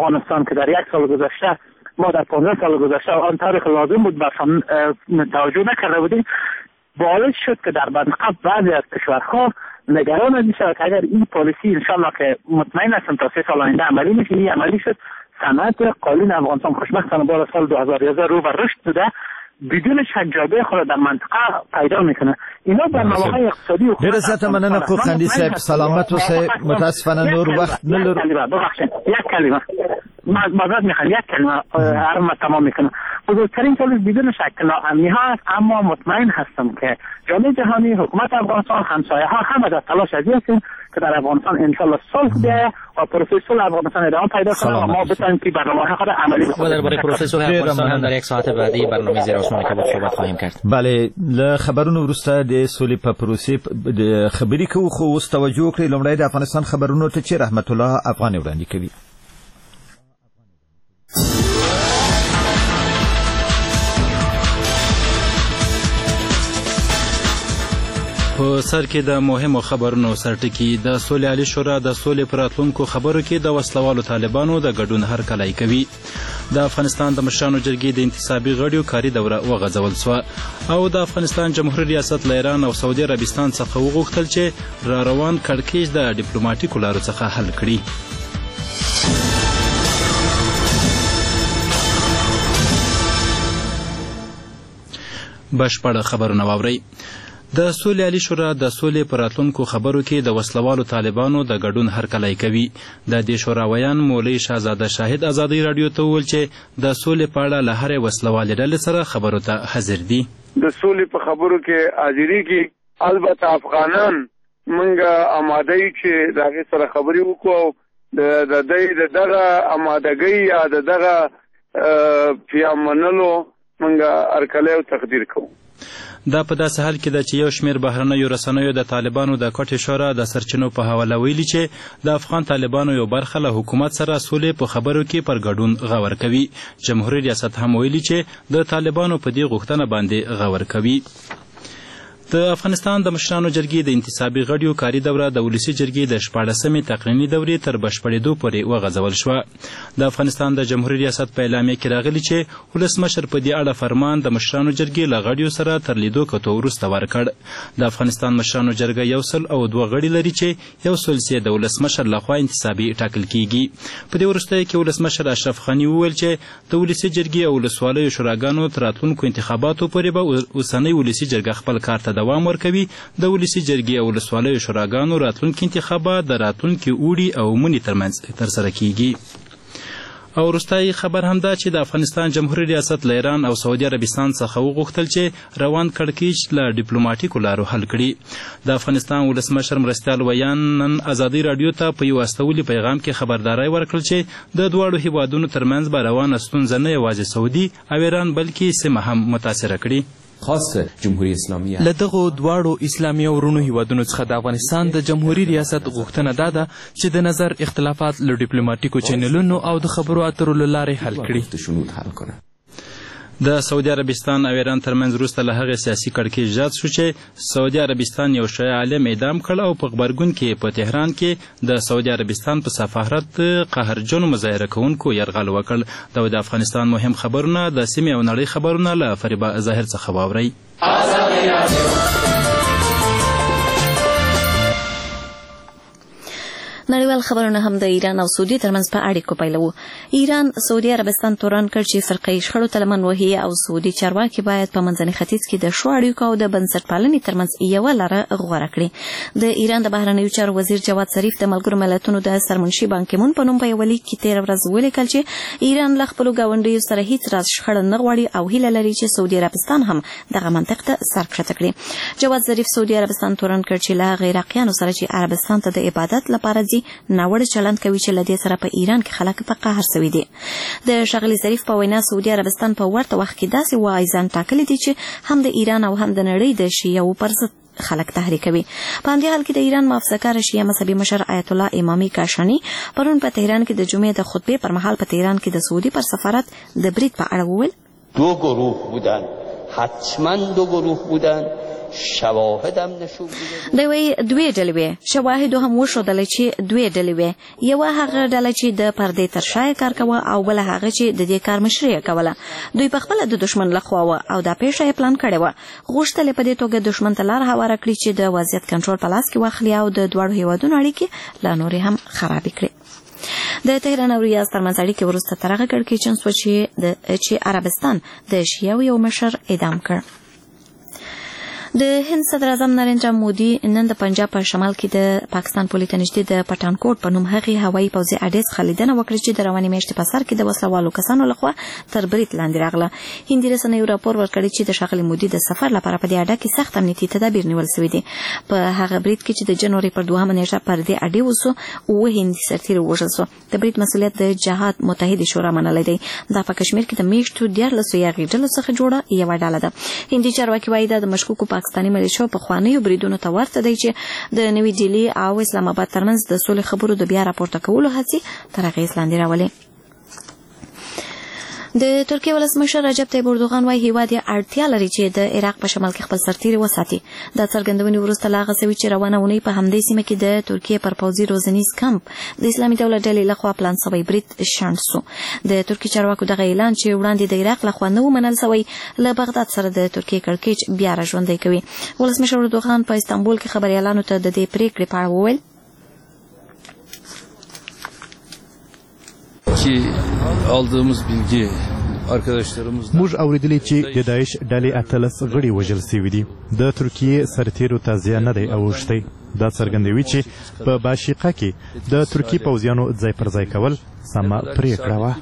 افغانستان که در 1 سال گذشته ما در 15 سال گذشته آن تاریخ لازم بود توجه نکرده بودیم، باعث شد که در منطقه بعضی از کشورها نگران از این شود که اگر این پالیسی انشالله که مطمئن هستم تا 3 سال آینده عملی میشه، این عملی شد، صنعت قالین افغانستان خوشبختانه بالا سال 2011 رو به رشد بوده بدون شک جابه خود در منطقه پیدا میکنه. اینا برنامه‌های اقتصادی و برسات مننه کو خندی صاحب سلامت و متاسفانه نور وقت نلر. ببخشید یک کلمه معذرت میخوام، یک کلمه حرم تمام میکنم. بزرگترین چالش بدون شک ناامنی ها است، اما مطمئن هستم که جامعه جهانی، حکومت افغانستان، همسایه ها همه در تلاش از این هستیم که در افغانستان انشالله صلح بیاید و پروسه افغانستان ادامه پیدا کنه و ما بتونیم که برنامه خود عملی بکنیم. درباره پروسه افغانستان هم در یک ساعت بعدی برنامه زیر آسمان کبوت صحبت خواهیم کرد. بله، له خبرونو ورسته د سولې په پروسې د خبرې کوو، خو اوس توجه وکړئ لومړی د افغانستان خبرونو ته چې رحمت الله افغاني وړاندې کوي. په سر کې د مهمو خبرونو سرټکی د سولې عالی شورا د سولې پر راتلونکو خبرو کې د وسلوالو طالبانو د ګډون هرکلی کوي. د افغانستان د مشرانو جرګې د انتصابي غړیو کاري دوره وغځول شوه او د افغانستان جمهوریت ریاست له ایران او سعودي عربستان څخه وغوښتل چې را روان کړکېچ د ډیپلوماټیکو لارو څخه حل کړي. بشپړ خبرونه واورئ. د سولې عالی شورا د سولې پر راتلونکو خبرو کې د وسلوالو طالبانو د ګډون هرکلی کوي. د دې شوراویان مولوي شهزاده شاهد ازادي رادیو ته وویل چې د سولې په اړه له هرې وسلوالې ډلې سره خبرو ته حاضر دي. د سولې په خبرو کې حاضري کې البته افغانان موږ آماده یو چې د هغې سره خبرې وکړو، د دغه آمادګۍ یا د دغه پیامنلو موږ هرکلی او تقدیر کوو. دا په داسې حال کې ده چې یو شمېر بهرنیو رسنیو د طالبانو د کټې شورا د سرچینو په حواله ویلي چې د افغان طالبانو یو برخه له حکومت سره سولې په خبرو کې پر ګډون غور کوي. جمهوریت ریاست هم ویلي چې د طالبانو په دې غوښتنه باندې غور کوي. د افغانستان د مشرانو جرګې د انتصابي غړیو کاري دوره د ولسي جرګې د 14مې تقنیني دورې تر بشپړېدو پورې وغځول شوه. د افغانستان د جمهوریت ریاست په اعلامیه کې راغلي چې ولسمشر په دې اړه فرمان د مشرانو جرګې له غړیو سره تر لیدو کتو وروسته ورکړ. د افغانستان مشرانو جرګه 102 غړي لري چې 103 د ولسمشر لخوا انتصابي ټاکل کیږي. په دې وروستیو کې ولسمشر اشرف غني وویل چې د ولسي جرګې او ولسوالیو شوراګانو تر راتلونکو انتخاباتو پورې به اوسنۍ ولسي جرګه خپل کار ته دوام ورکوي. د ولسي جرګې او ولسوالیو شوراګانو راتلونکي انتخابات د راتلونکي اوړي او مني ترمنځ ترسره کیږي. او وروستی خبر هم ده چې د افغانستان جمهوریت ریاست له ایران او سعودي عربستان څخه وغوښتل چې روان کړکېچ له ډیپلوماټیکو لارو حل کړي. د افغانستان ولسمشر مرستیال ویان نن ازادي راډیو ته په یو استولي پیغام کې خبرداری ورکړل چې د دواړو هیوادونو ترمنځ به روانه ستونزه نه یوازې سعودي او ایران بلکې سیمه هم متاثره کړي. خاص جمهوریت اسلامی له دغو دواړو اسلامي ورونو هیوادونو څخه د افغانستان د جمهوریت ریاست غوښتنه دا ده چې د نظر اختلافات له ډیپلوماټیکو چینلونو او د خبرو اترو له لارې حل کړي. د سعودي عربستان او ایران ترمنځ وروسته له هغې سیاسي کړکېچ زیات شو چې سعودي عربستان یو شیعه عالم اعدام کړ او په غبرګون کې په تهران کې د سعودي عربستان په سفارت قهرجنو مظاهره کوونکو یرغل وکړ. د افغانستان مهم خبرونه د سیمې او نړۍ خبرونه له فریبا ظاهر څخه واورئ. نړیوال خبرونه هم د ایران او سعودي ترمنځ په اړیکو پیلوو. ایران سعودي عربستان تورن کړ چې فرقه شخړو ته لمن وهي او سعودي چارواکي باید په منځني ختیځ کې د ښو اړیکو او د بنسټپالنې ترمنځ یوه لاره غوره کړي. د ایران د بهرنیو چارو وزیر جواد ظریف د ملګرو ملتونو د سرمنشي بان کی مون په نوم په یوه لیک کې تېره ورځ ولیکل چې ایران له خپلو ګاونډیو سره هیڅ راز شخړه نه غواړي او هیله لري چې سعودي عربستان هم دغه منطق ته سر کښته کړي. جواد ظریف سعودي عربستان تورن کړ چې له هغې عراقیانو سره چې عربستان ته د عبادت لپاره ځي ناوړه چلند کوي چې له دې سره په ایران کې خلک په قهر سوي دي. د ښاغلي ظریف په وینا سعودي عربستان په ورته وخت کې داسې واعظان ټاکلي دي چې هم د ایران او هم د نړۍ د شیعو پر ضد خلک تحریکوي. په همدې حال کې د ایران محافظه‌کاره شیعه مذهبي مشر آیت الله امامي کاشاني پرون په تهران کې د جمعې د خطبې پر مهال په تهران کې د سعودي پر سفارت د برید په اړه وویل دو گروه بودن، حتما دو گروه بودن شواهد هم نشون میده. دوی دوی ډلې شواهد هم وښودل چې دوی ډلې یو هغه ډله چې د پردې تر شا کار کوي او بل هغه چې د دې کار مشري کوله. دوی په خپل د دشمن لخوا او د پیښې پلان کړی و. غوښتل په دې توګه دشمن ته لار هواره کړي چې د وضعیت کنټرول په لاس کې واخلي او د دوړو هیوادونو اړیکې لا نورې هم خراب کړي. د تهران او ریاض ترمنځ اړیکې وروسته تر هغه کړکېچن شو چې عربستان د شیعو یو مشر اعدام کړ. د هند صدر اعظم نریندرا مودي نن د پنجاب په شمال کې د پاکستان پولې ته نږدې د پټانکوټ په نوم هغې هوایي پوځي اډې څخه لیدنه وکړه چې د روانې میاشتې په سر کې د وسلوالو کسانو لخوا تر برید لاندې راغله. هندي رسنیو راپور ورکړی چې د ښاغلي مودي د سفر لپاره په دې اډه کې سخت امنیتي تدابیر نیول شوي دي. په هغه برید کې چې د جنوري پر 2 نیټه پر دې اډې وسو اوه هندي سرتیري ووژل شو. د برید مسؤلیت د جهاد متحده شورا منلی دی. دا په کشمیر کې د میاشتو 14 یاغي ډلو څخه جوړه یوه ډله ده. هندي چارواکي وایي دا د مشکوکو پاکستاني ملیشو په خوانیو بریدونو ته ورته دی چې د نوې ډیلي او اسلام آباد ترمنځ د سولې خبرو د بیا راپورته کولو هڅې تر اغېز لاندې راولي. د ترکیه ولسمشر رجب طیب اردوغان وايي هیواد یې اړتیا لري چې د عراق په شمال کې خپل سرتیري وساتي. دا څرګندونې وروسته لا هغه څه چې روانه اونۍ په همدې سیمه کې د ترکیه پر پوځي روزنیز کمپ د اسلامي دولت ډلې لخوا پلان شوی برید شنډ شو. د ترکیې چارواکو دغه اعلان چې وړاندې د عراق لخوا نه و منل شوی له بغداد سره د ترکیې کړکېچ بیا راژوندی کوي. ولسمشر اردوغان په استانبول کې خبریالانو ته د دې پریکړې په اړه وویل چې aldığımız bilgi موږ اوریدلی چې د داعش ډلې 18 غړي وژل شوي دي. د ترکیې سرتیرو ته زیان نه دی اوښتی. دا څرګندوي چې په باشیقه کې د ترکیې پوځیانو ځای پر ځای کول سمه پرېکړه وه.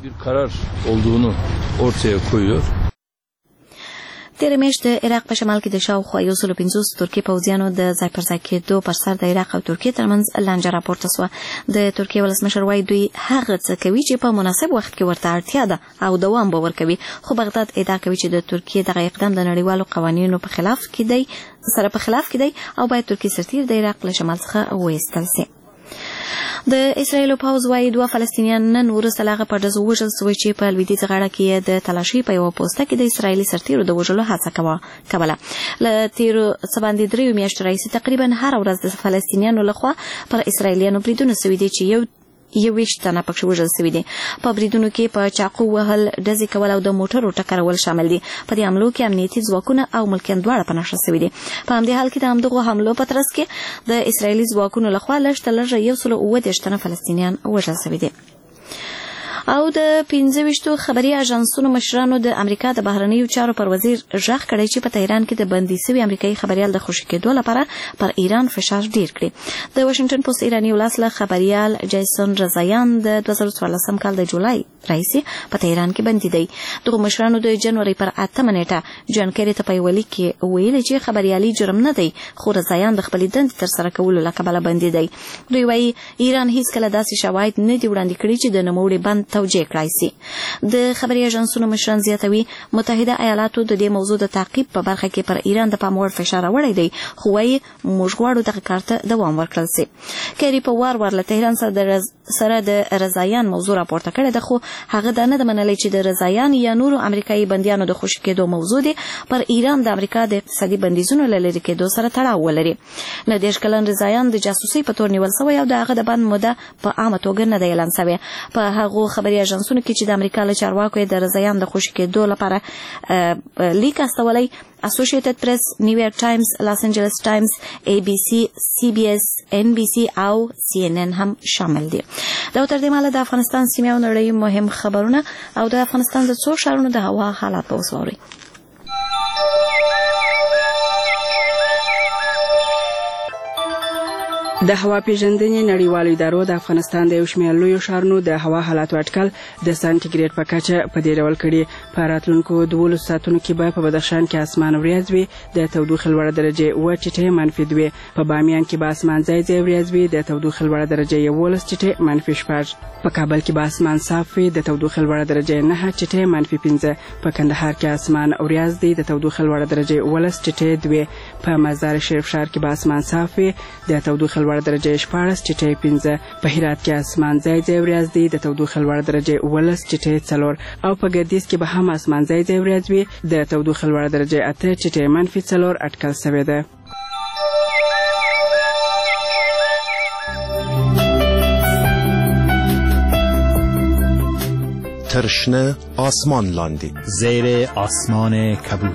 تېره میاشت د عراق په شمال کې د شاوخوا 150 ترکیې پوځیانو د ځای پر ځای کېدو پر سر د عراق او ترکیې ترمنځ لانجه راپورته شوه. د ترکیې ولسمشر وایي دوی هغه څه کوي چې په مناسب وخت کې ورته اړتیا ده او دوام به ورکوي. خو بغداد ادعا کوي چې د ترکیې دغه اقدام د نړیوالو قوانینو په خلاف کې دی او باید ترکیې سرتیر د عراق له شمال څخه وایستل شي. د اسرایل پوځ وايي 2 فلسطینیان نن وروسته له هغه په ډزو وژل شوي چې په لویدیځه غاړه کې د تلاشۍ په یوه پوسته کې د اسرایلي سرتیرو د وژلو هڅه کوله. له تېرو څه باندې 3 میاشتو راهیسې تقریبا هره ورځ د فلسطینیانو لخوا پر اسرایلیانو بریدونه شوي دي چې 21 تنه پکښې وژل شوي دي. په بریدونو کې په چاقو وهل، ډزې کول او د موټرو ټکرول شامل دي. په دې حملو کې امنیتي ځواکونه او ملکیان دواړه په نښه شوي دي. په همدې حال کې د همدغو حملو په ترڅ کې د اسرایلي ځواکونو لخوا لږ تر لږه 130 تنه فلسطینیان وژل شوي دي. او د 25 خبري اژانسونو مشرانو د امریکا د بهرنیو چارو پر وزیر ژغ کړی چې په تهران کې د بندي شوي امریکایي خبريال د خوشي کېدو لپاره پر ایران فشار ډیر کړي. د واشنگټن پوسټ ایراني ولسله خبريال جیسون رضایان د 2014 کال د جولای راهیسې په تهران کې بندي دی. دغه مشرانو د جنوري پر 8 نیټه جان کیری ته په یو لیک کې ویل چې خبريالي جرم نه دی، خو رضایان د خپل دند تر سره کولو لپاره بندي دی. دوی وايي ایران هیڅ کله داسې شواهد نه دی وړاندې کړي چې د نوموړي بند توجیه کړای شي. د خبري اژانسونو مشران زیاتوي متحده ایالاتو د دې موضوع د تعقیب په برخه کې پر ایران د پام وړ فشار وړی دی، خو وايي موږ غواړو دغه کار ته دوام ورکړل شي. کیری په وار له تهران سره د رضایان موضوع راپورته کړی ده، خو هغه دا نه ده منلی چې د رضایان یا نورو امریکایي بندیانو د خوشي کېدو موضوع دی پر ایران د امریکا د اقتصادي بندیزونو له لرې کېدو سره تړاو ولري. له 10 کلن رضایان د جاسوسۍ په تور نیول شوی او د هغه د بند موده په عامه توګه نه دی اعلان شوی. په هغو خبري اژانسونو کې چې د امریکا له چارواکو د رضایان د خوشي کېدو لپاره لیک استولی اسوسییټډ پریس، نیویارک ټایمز، لاس انجلس ټایمز، ABC، CBS، NBC او CNN هم شامل دي. دا تر دې مهاله د افغانستان سیمې او نړۍ مهم خبرونه او د افغانستان د څو ښارونو د هوا حالات به وسوري. د هوا پیژندنې نړیوالو ادارو د افغانستان د یو شمېر لویو ښارونو د هوا حالاتو اټکل د سانتیګریډ په کچه په دې ډول کړي. په راتلونکو 12 ساعتونو کې به په بدخشان کې اسمان وریځ وي، د تودوخې لوړه درجه 7 چټې منفي 2. په بامیان کې به اسمان ځای ځای وریځ وي، د تودوخې لوړه درجه 11 چټې منفي 4. په کابل کې به اسمان صاف وي، د تودوخې لوړه درجه 9 چټې منفي 5. په کندهار کې اسمان وریځ دی، د تودوخې لوړه درجه 11 چټې 2. په مزار شریف ښار کې به اسمان صاف وي، د تودوخې لوړ درجه 14 چټي 15 په هرات کې اسمان ځای ځای وریځ دی د تودوخه لوړ درجه 11 چټي 4 او په ګردیز کې به هم اسمان ځای ځای وریځ وي د تودوخه لوړ درجه 8 چټي -4 اټکل شوی ده. ترشنه آسمان لاندی زیر آسمان کبود.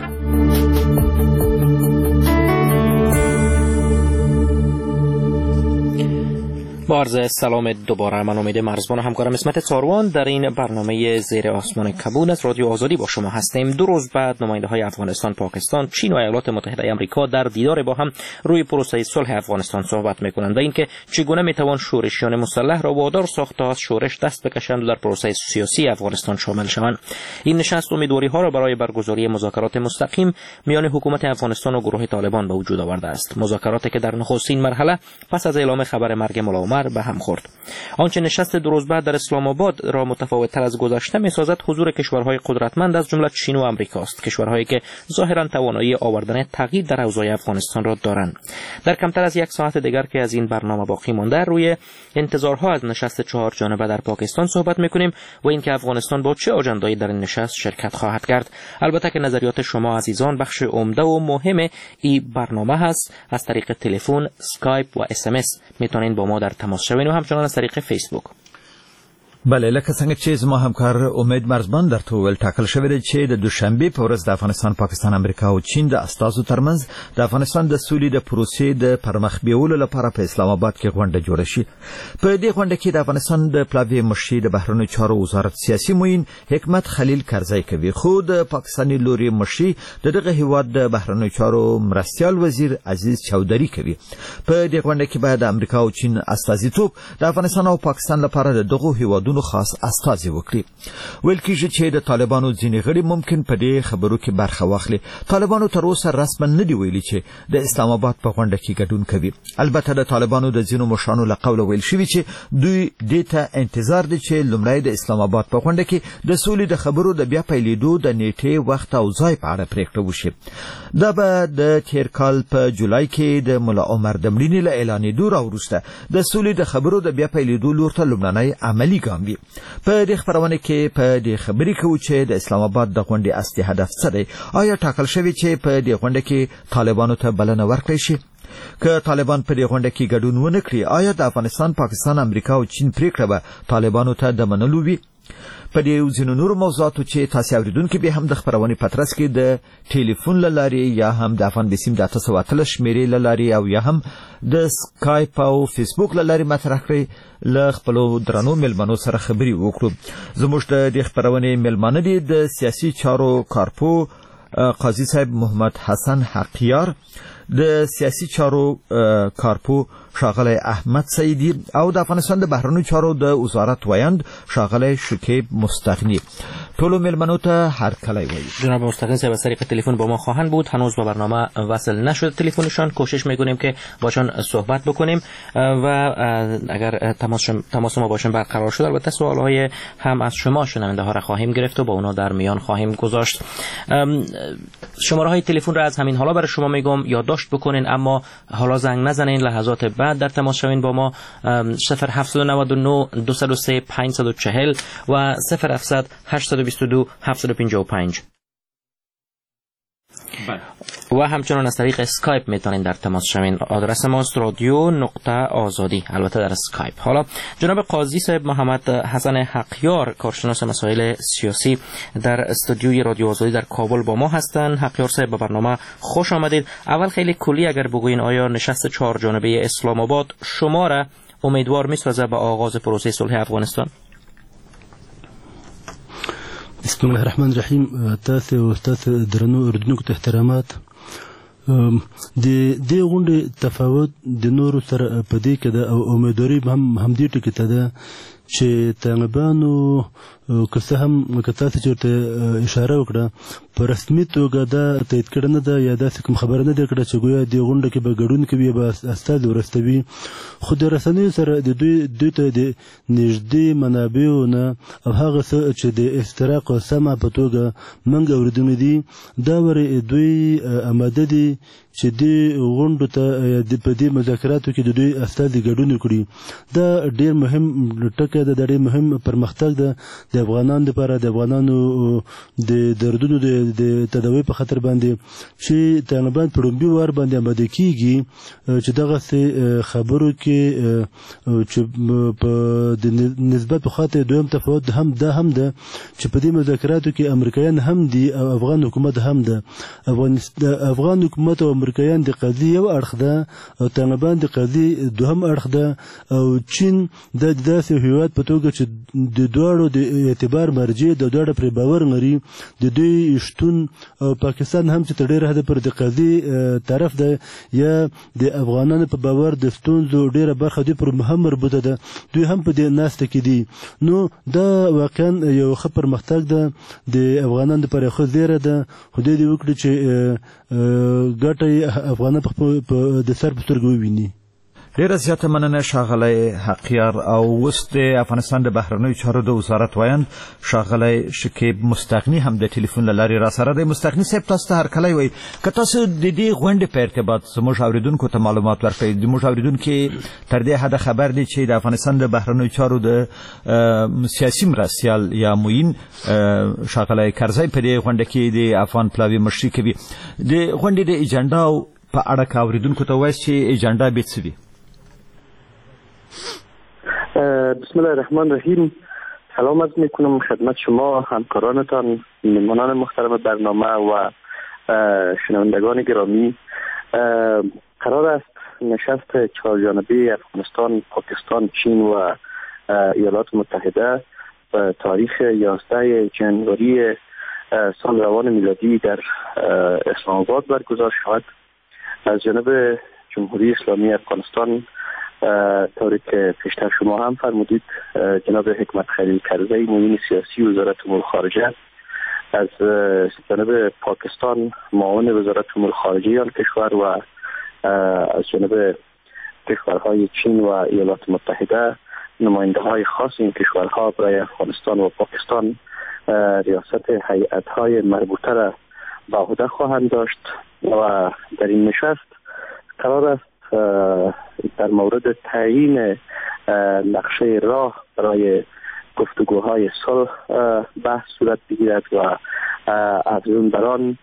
با عرض سلام دوباره، من امید مرزبان و همکارم اسمت ساروان در این برنامه زیر آسمان کبود از رادیو آزادی با شما هستیم. 2 روز بعد نماینده های افغانستان، پاکستان، چین و ایالات متحده آمریکا در دیدار با هم روی پروسه صلح افغانستان صحبت میکنند و اینکه چگونه میتوان شورشیان مسلح را وادار ساخت تا از شورش دست بکشند و در پروسه سیاسی افغانستان شامل شوند. این نشست امیدواری ها را برای برگزاری مذاکرات مستقیم میان حکومت افغانستان و گروه طالبان به وجود آورده است. مذاکراتی که در نخستین مرحله پس از اعلام خبر مرگ ملا عمر به هم خورد. آنچه نشست 2 روز بعد در اسلام آباد را متفاوت‌تر از گذشته می‌سازد حضور کشورهای قدرتمند از جمله چین و آمریکا است، کشورهایی که ظاهراً توانایی آوردن تغییر در اوضاع افغانستان را دارند. در کمتر از 1 ساعت دیگر که از این برنامه باقی مانده روی انتظارها از نشست 4 جانبه در پاکستان صحبت می‌کنیم و اینکه افغانستان با چه آژنده‌ای در این نشست شرکت خواهد کرد. البته که نظریات شما عزیزان بخش عمده و مهم این برنامه هست. از طریق تلفن، اسکایپ و SMS میتونین با ما در تماس شوین و همچنان از طریق فیسبوک. بله، لکه څنګه چې زما همکار امید مرزبان درته ویل، ټاکل شوی دی چې د دوشنبه په ورځ د افغانستان، پاکستان، امریکا او چین د استازو ترمنځ د افغانستان د سولې د پروسې د پرمخ بیولو لپاره په اسلام آباد کې غونډه جوړه شي. په دې غونډه کې د افغانستان د پلاوی مشر د بهرنیو چارو وزارت سیاسي معین حکمت خلیل کرزی کوي، خو د پاکستاني لوري مشر دغه هیواد د بهرنیو چارو مرستیال وزیر عزیز چودري کوي. په دې غونډه کې باید د امریکا او چین استازیتوب د افغانستان او پاکستان لپاره د دغه هیوادونو خاص استازي وکړي. ویل کېږي چې د طالبانو ځینې غړي ممکن په دې خبرو کې برخه واخلي. طالبانو تر اوسه رسما نه دی ویلي چې د اسلام آباد په غونډه کې ګډون کوي. البته د طالبانو د ځینو مشرانو له قوله ویل شوی چې دوی دې ته انتظار دي چې لومړی د اسلام آباد په غونډه کې د سولې د خبرو د بیا پیلېدو د نیټې، وخت او ځای په اړه پریکړه وشي. دا به د تیر کال په جولای کې د ملا عمر د مړینې له اعلانېدو راوروسته د سولې د خبرو د بیا پیلېدو لور ته لومړنی عملي ګام وي. په دې خبرونه کې په دې خبرې کوو چې د اسلام آباد د غونډې اصلي هدف څه دی؟ آیا ټاکل شوی چې په دې غونډه کې طالبانو ته بلنه ورکړي شي؟ که طالبان په دې غونډه کې ګډون ونه کړي، آیا د افغانستان، پاکستان، امریکا او چین پریکړه به طالبانو ته د منلو وي؟ په دې ځینو نورو موضوعاتو چې تاسو اوریدونکو به هم د خبرونې پترس کې د ټلیفون لاري یا هم د افغان بسیم د 813 شمیرې لاري او یا هم د سکایپ او فیسبوک لاري مطرح کړئ. له خپل درنو ملمنو سره خبري وکړو. زموږ د خبرونې ملمنه دي د سیاسي چارو کارپو قاضي صاحب محمد حسن حقیار، د سیاسي چارو کارپو ښاغلی احمد سیدی او د افغانستان د بهرنیو چارو د وزارت ویاند ښاغلی شکیب مستغنی. ټولو ملمنو ته هر کله وایي. جناب مستغنی صاحب از طریق تلفن با ما خواهند بود. هنوز به برنامه وصل نشد تلفنشان. کوشش میکنیم که باشون صحبت بکنیم و اگر تماس ما باشون برقرار شد البته سوالهای هم از شما شنونده ها را خواهیم گرفت و با اونا در میان خواهیم گذاشت. شماره های تلفن را از همین حالا برای شما میگم یادداشت بکنین، اما حالا زنگ نزنین، لحظات بعد در تماس شوین با ما. 0799 203 540 و 0700 822 755 و همچنان از طریق اسکایپ میتونین در تماس شوین. آدرس ماست radio.azadi، البته در اسکایپ. حالا جناب قاضی صاحب محمد حسن حقیار، کارشناس مسائل سیاسی در استودیوی رادیو آزادی در کابل با ما هستند. حقیار صاحب به برنامه خوش آمدید. اول خیلی کلی اگر بگوین آیا نشست 4 جانبه اسلام آباد شما را امیدوار میسازه به آغاز پروسه صلح افغانستان؟ بسم الله الرحمن الرحیم. تاسو درنو اردوونکو ته احترامات. د دې غونډې تفاوت د نورو سره په دې کې ده او امیدواري هم همدې ټکي ته ده چې طالبانو که څه هم که تاسو چېرته اشاره وکړه په رسمي توګه دا تایید کړې نه ده یا داسې کوم خبره نه ده کړې چې ګویا دې غونډه کې به ګډون کوي به استازي ورستوي خو د رسنیو سره د دوی ته د نږدې منابعو نه او هغه څه چې د افتراق او سمع په توګه موږ اورېدلي دي دا ورې دوی اماده دي چې دې غونډو ته په دې مذاکراتو کې د دوی استازي ګډون وکړي دا ډېر مهم ټکی ده دا ډېر مهم پرمختګ ده د افغانانو لپاره د افغانانو د دردونو د تداوی په خاطر باندې چې طالبان په لومړي وار باندې اماده کیږي چې دغسې خبرو کې چې په د نسبت په خاطر دویم تفاوت هم ده چې په دې مذاکراتو کې امریکایان هم دي او افغان حکومت هم ده افغان حکومت او امریکایان د قضیې یو اړخ ده او طالبان د قضیې دوهم اړخ ده او چین د داسې هیواد په توګه چې د دواړو د اعتبار مرجع د دواړو پرې باور لري د دوی شتون او پاکستان هم چې تر ډېره حده پر د قضیې طرف ده یا د افغانانو په باور د ستونزو ډېره برخه دوی پر هم مربوطه ده دوی هم په دې ناسته کې دي نو دا واقعا یو ښه پرمختګ ده د افغانانو لپاره ښه زیری ده خو دوی دې وکړي چې ګټه افغانان د سر په سترګو وویني ډیره زیاته مننه ښاغلی حقیار او اوس د افغانستان د بهرنیو چارو د وزارت وایند ښاغلی شکیب مستغني هم د ټلیفون له لارې راسره دی. مستغني صاحب تاسو ته هرکلی وایي که تاسو د دې غونډې په ارتباط زموږ اوریدونکو ته معلومات ورکړئ زموږ اوریدونکي تر دې حده خبر دي چې د افغانستان د بهرنیو چارو د سیاسي مرستیال یا معین ښاغلی کرزی په دې غونډه کې د افغان پلاوي مشري کوي د غونډې د اجنډا په اړه که اوریدونکو ته وایي چې اجنډا به څه وي؟ بسم الله الرحمن الرحیم. سلام عرض میکنم خدمت شما همکارانتان میهمانان محترم برنامه و شنوندگان گرامی. قرار است نشست چهارجانبه افغانستان، پاکستان، چین و ایالات متحده به تاریخ 11 جنوری سال روان میلادی در اسلام آباد برگزار شود. از جانب جمهوری اسلامی افغانستان طوری که پیشتر شما هم فرمودید جناب حکمت خلیل کرزی معین سیاسی وزارت امور خارجه، از جانب پاکستان معاون وزارت امور خارجه آن کشور و از جانب کشورهای چین و ایالات متحده نماینده های خاص این کشورها برای افغانستان و پاکستان ریاست هیئت‌های مربوطه را به عهده خواهند داشت و در این نشست قرار است در مورد تعیین نقشه راه برای گفتگوهای صلح بحث صورت بگیرد و افزون بر آن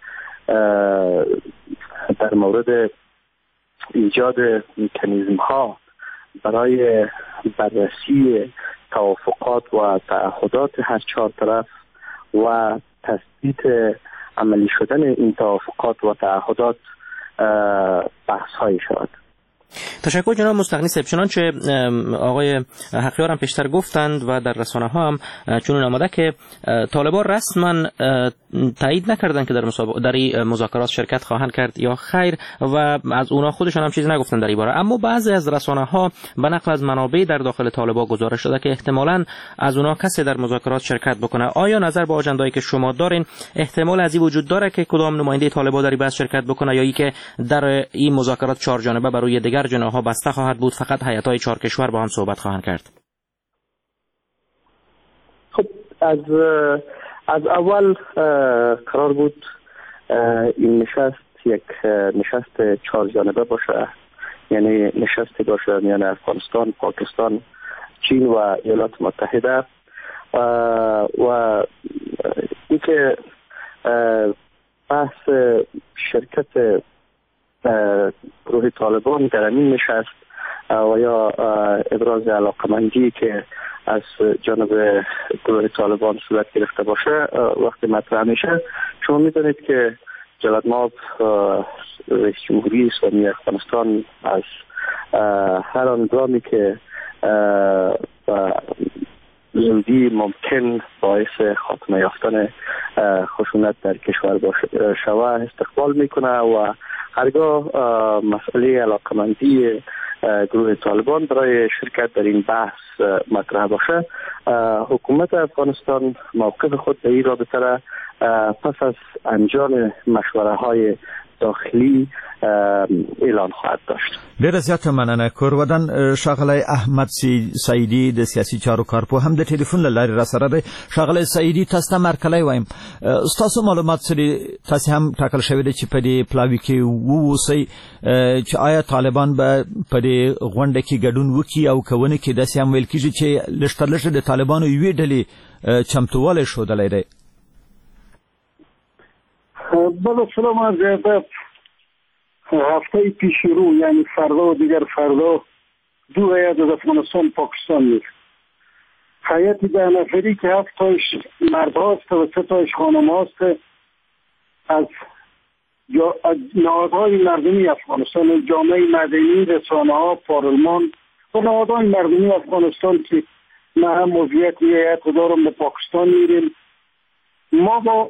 در مورد ایجاد مکانیزم ها برای بررسی توافقات و تعهدات هر چهار طرف و تثبیت عملی شدن این توافقات و تعهدات بحث های شود. تشکر جناب مستغنی صاحب. چنانچه آقای حقیار هم پیشتر گفتند و در رسانه ها هم چنون آمده که طالبان رسما تایید نکردند که در این مذاکرات شرکت خواهند کرد یا خیر و از اونا خودشان هم چیزی نگفتند در این باره، اما بعضی از رسانه ها به نقل از منابع در داخل طالبان گزارش شده که احتمالاً از اونا کسی در مذاکرات شرکت بکنه. آیا نظر به آجنده‌ای که شما دارین احتمال از این وجود داره که کدام نماینده طالبان در بحث شرکت بکنه یا اینکه در این مذاکرات چهار جانبه برای دیگر جناح‌ها بسته خواهد بود، فقط هیئت‌های چهار کشور با هم صحبت خواهند کرد؟ خب از اول قرار بود این نشست یک نشست چهار جانبه باشه، یعنی نشستی باشه میان افغانستان، پاکستان، چین و ایالات متحده و اینکه بحث شرکت گروه طالبان در این نشست و یا ابراز علاقمندی که از جانب گروه طالبان صورت گرفته باشه وقتی مطرح میشه، شما میدونید که جلال مآب رئیس جمهوری اسلامی افغانستان از هر آنگامی که زودی ممکن باعث خاتمه یافتن خشونت در کشور شود استقبال میکنه و هرگاه مسئله علاقمندی گروه طالبان برای شرکت در این بحث مطرح باشه، حکومت افغانستان موقف خود در این رابطه را پس از انجام مشوره های داخلی اعلان خواهد داشت. ډیره زیاته مننه. کورودن ښاغلی احمد سعیدي د سیاسي چارو کارپوه هم د ټلیفون له لارې را سره دی. ښاغلی سعیدي، تاسو ته مرکلی وایم، ستاسو معلومات څه دي؟ تاسو هم ټاکل شوی دی چې په دې پلاوي کې ووسئ چې آیا طالبان به په دې غونډه کې ګډون وکړي او که ونه کړي. داسې هم ویل کېږي چې لږ تر لږه د طالبانو یوې ډلې چمتووالی ښودلی دی. بله سلام عرض ادب. هفته پیش رو یعنی فردا و دیگر فردا 2 هیئت از افغانستان پاکستان میره. هیئت 10 نفری که 7 تایش مرد هاست و 3 تایش خانم هاست از نهادهای مردمی افغانستان، جامعه مدنی، رسانه ها، پارلمان و نهادهای مردمی افغانستان که من هم موضوعیت هیئت دارم به پاکستان میریم. ما با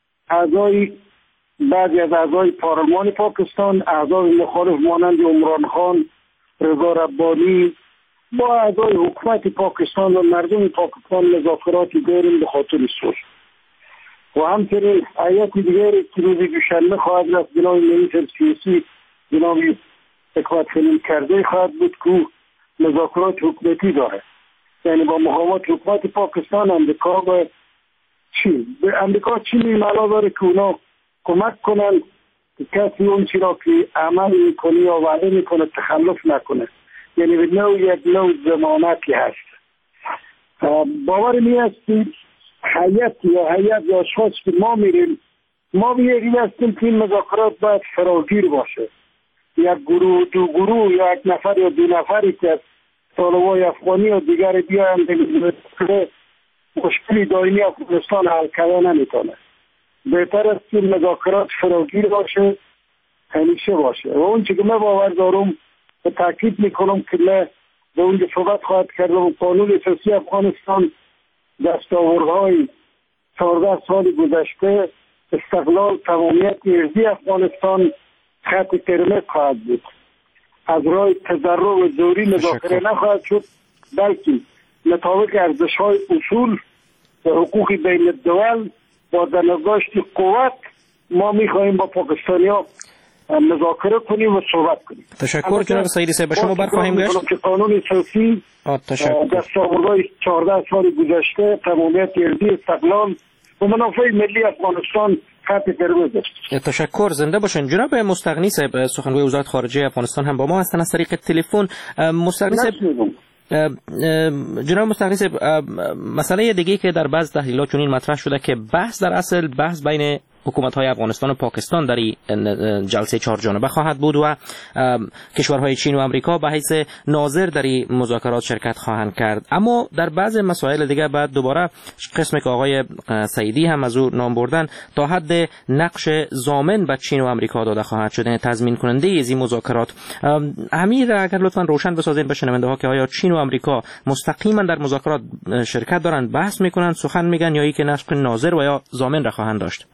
بعضی از اعضای پارلمان پاکستان، اعضای مخالف مانند عمران خان، رضا ربانی، با اعضای حکومت پاکستان و مردم پاکستان مذاکراتی داریم به خاطر صلح. و همچنین هیئت دیگری که روز دوشنبه خواهد رفت جناب منیژر سیاسی جناب حکمت خلیل کرده خواهد بود که مذاکرات حکومتی داره، یعنی با مقامات حکومت پاکستان، امریکا و چین. به امریکا چین این معنا داره که اونا کمک کنن که کسی اون چی را که عمل میکنه یا وعده میکنه تخلف نکنه، یعنی به یک نوع ضمانتی هست. باور می است که هیئت یا اشخاص که ما میریم، ما به یک هستیم که این مذاکرات باید فراگیر باشه. یک گروه، 2 گروه یا 1 نفر یا 2 نفری که از طالبای افغانی و دیگر بیاین مشکلی دائمی افغانستان حل کردن نمیتونه. بهتر است که مذاکرات فراگیر باشه، همیشه باشه. و اون چی که من باور دارم و تاکید میکنم که من به اونجا صحبت خواهد کردم، قانون اساسی افغانستان دستاوردهای 14 سال گذشته، استقلال، تمامیت ارضی افغانستان خط قرمز خواهد بود. از راه تضرر و زوری مذاکره نخواهد شد، بلکه مطابق ارزش‌های اصول و حقوق بین الدول با دنگاشت قوت ما میخواهیم با پاکستانی‌ها مذاکره کنیم و صحبت کنیم. تشکر جناب سعیدی صاحب. به شما برخواهیم گشت که قانون اساسی دستاوردهای 14 سال گذشته، تمامیت ارضی، استقلال و منافع ملی افغانستان خط قرمز است. تشکر. زنده باشین. جناب مستغنی صاحب، سخنگوی وزارت خارجه افغانستان هم با ما هستن از طریق تلفن. مستغنی صاحب، جناب مستغنی صاحب، مسئله دیگه که در بعض تحلیلات چنین مطرح شده که بحث در اصل بحث بین حکومت‌های افغانستان و پاکستان در این جلسه 4 جانبه خواهد بود و کشورهای چین و آمریکا به حیث ناظر در این مذاکرات شرکت خواهند کرد. اما در بعض مسائل دیگه بعد دوباره قسمی که آقای سعیدی هم از او نام بردن تا حد نقش ضامن به چین و آمریکا داده خواهد شد، یعنی تضمین کننده از این مذاکرات. همین را اگر لطفاً روشن بسازید به شنونده‌ها که آیا چین و آمریکا مستقیما در مذاکرات شرکت دارند، بحث میکنن، سخن میگن، یا ای که نقش ناظر و یا ضامن را خواهند داشت؟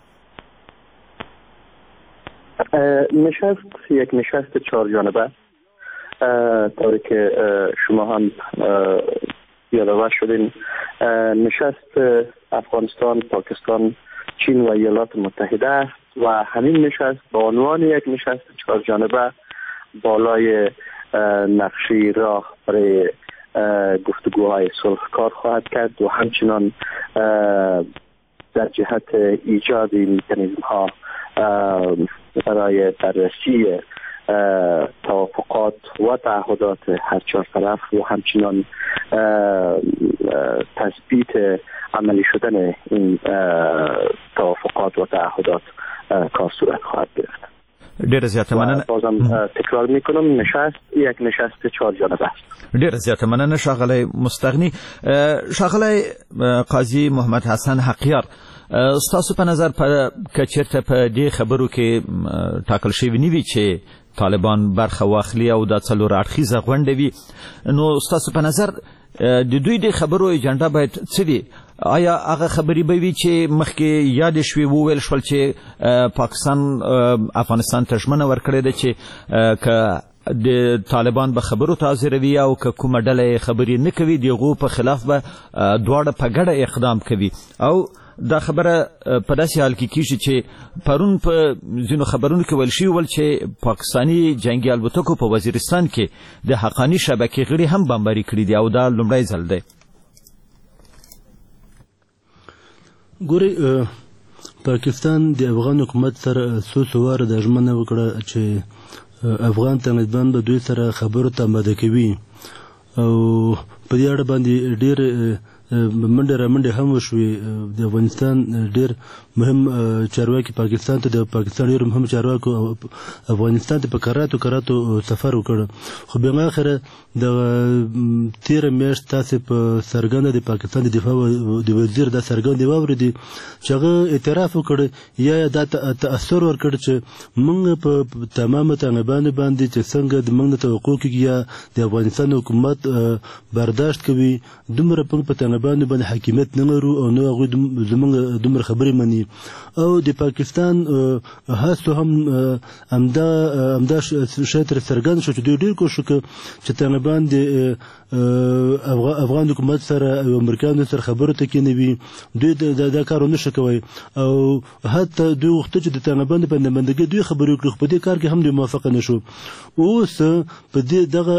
نشست یک نشست 4 جانبه، طوری که شما هم یادآور شدین. نشست افغانستان، پاکستان، چین و ایالات متحده و همین نشست با عنوان یک نشست 4 جانبه بالای نقشه راه برای گفتگوهای صلح کار خواهد کرد و همچنان در جهت ایجاد مکانیزم ها برای بررسی توافقات و تعهدات هر 4 طرف و همچنان تثبیت عملی شدن این توافقات و تعهدات کار صورت خواهد گرفت. ډیر زیاته مننه. بازم تکرار میکنم، نشست یک نشست 4 جانبه است. ډیر زیاته مننه ښاغلی مستغنی. ښاغلی قاضي محمد حسن حقیار، ستاسو په نظر که چېرته په دې خبرو کې ټاکل شوي نه وي چې طالبان برخه واخلي او دا 4 اړخیزه غونډه وي، نو ستاسو په نظر د دوی د خبرو ایجنډا باید څه وي؟ آیا هغه خبرې به وي چې مخکې یاد شوي وویل شول چې پاکستان افغانستان ته ژمنه ورکړې ده چې که د طالبان به خبرو ته حاضروي او که کومه ډله خبرې نه کوي د هغو په خلاف به دواړه په ګډه اقدام کوي او دا خبره په داسې حال کې کیږي چې پرون په ځینو خبرونو کې ویل شوي ول چې پاکستاني جنگي الوتکو په وزیرستان کې د حقاني شبکې غړي هم بمباري کړي دي او دا لومړی ځل دی. ګورئ پاکستان د افغان حکومت سره څو واره د ژمنه وکړه چې افغان طالبان به دوی سره خبرو ته آماده کوي او په دې اړه باندې ډېر منډه رامنډه هم وشوي. د افغانستان ډېر مهم چارواکي پاکستان ته د پاکستان ډېر مهم چارواکو افغانستان ته په کراتو سفر وکړ خو بیا اخره د 13 میاشت تاسې په څرګنده د پاکستان د دفاع د وزیر د څرګندې واورېدې چې هغه اعتراف وکړ یا دا تاثر ورکړ چې موږ په تمامه طالبانو باندې چې څنګه د موږ توقع کېږي یا د افغانستان حکومت برداشت کوي دومره په طالبانو باندې حاکمیت نه لرو او نو هغوی زموږ دومره خبرې مني او د پاکستان هڅو هم همدا شی تر څرګند شو چې دوی ډېر کوښښ وکړ چې طالبان د افغان حکومت سره او امریکایانو سره خبرو ته کېنوي دوی دا کار ونه شو کوی او حتی دوی غوښتل چې د طالبانو په نمایندګۍ دوی خبرې وکړي خو په دې کار کې هم دوی موافقه نه شو. اوس په دې دغه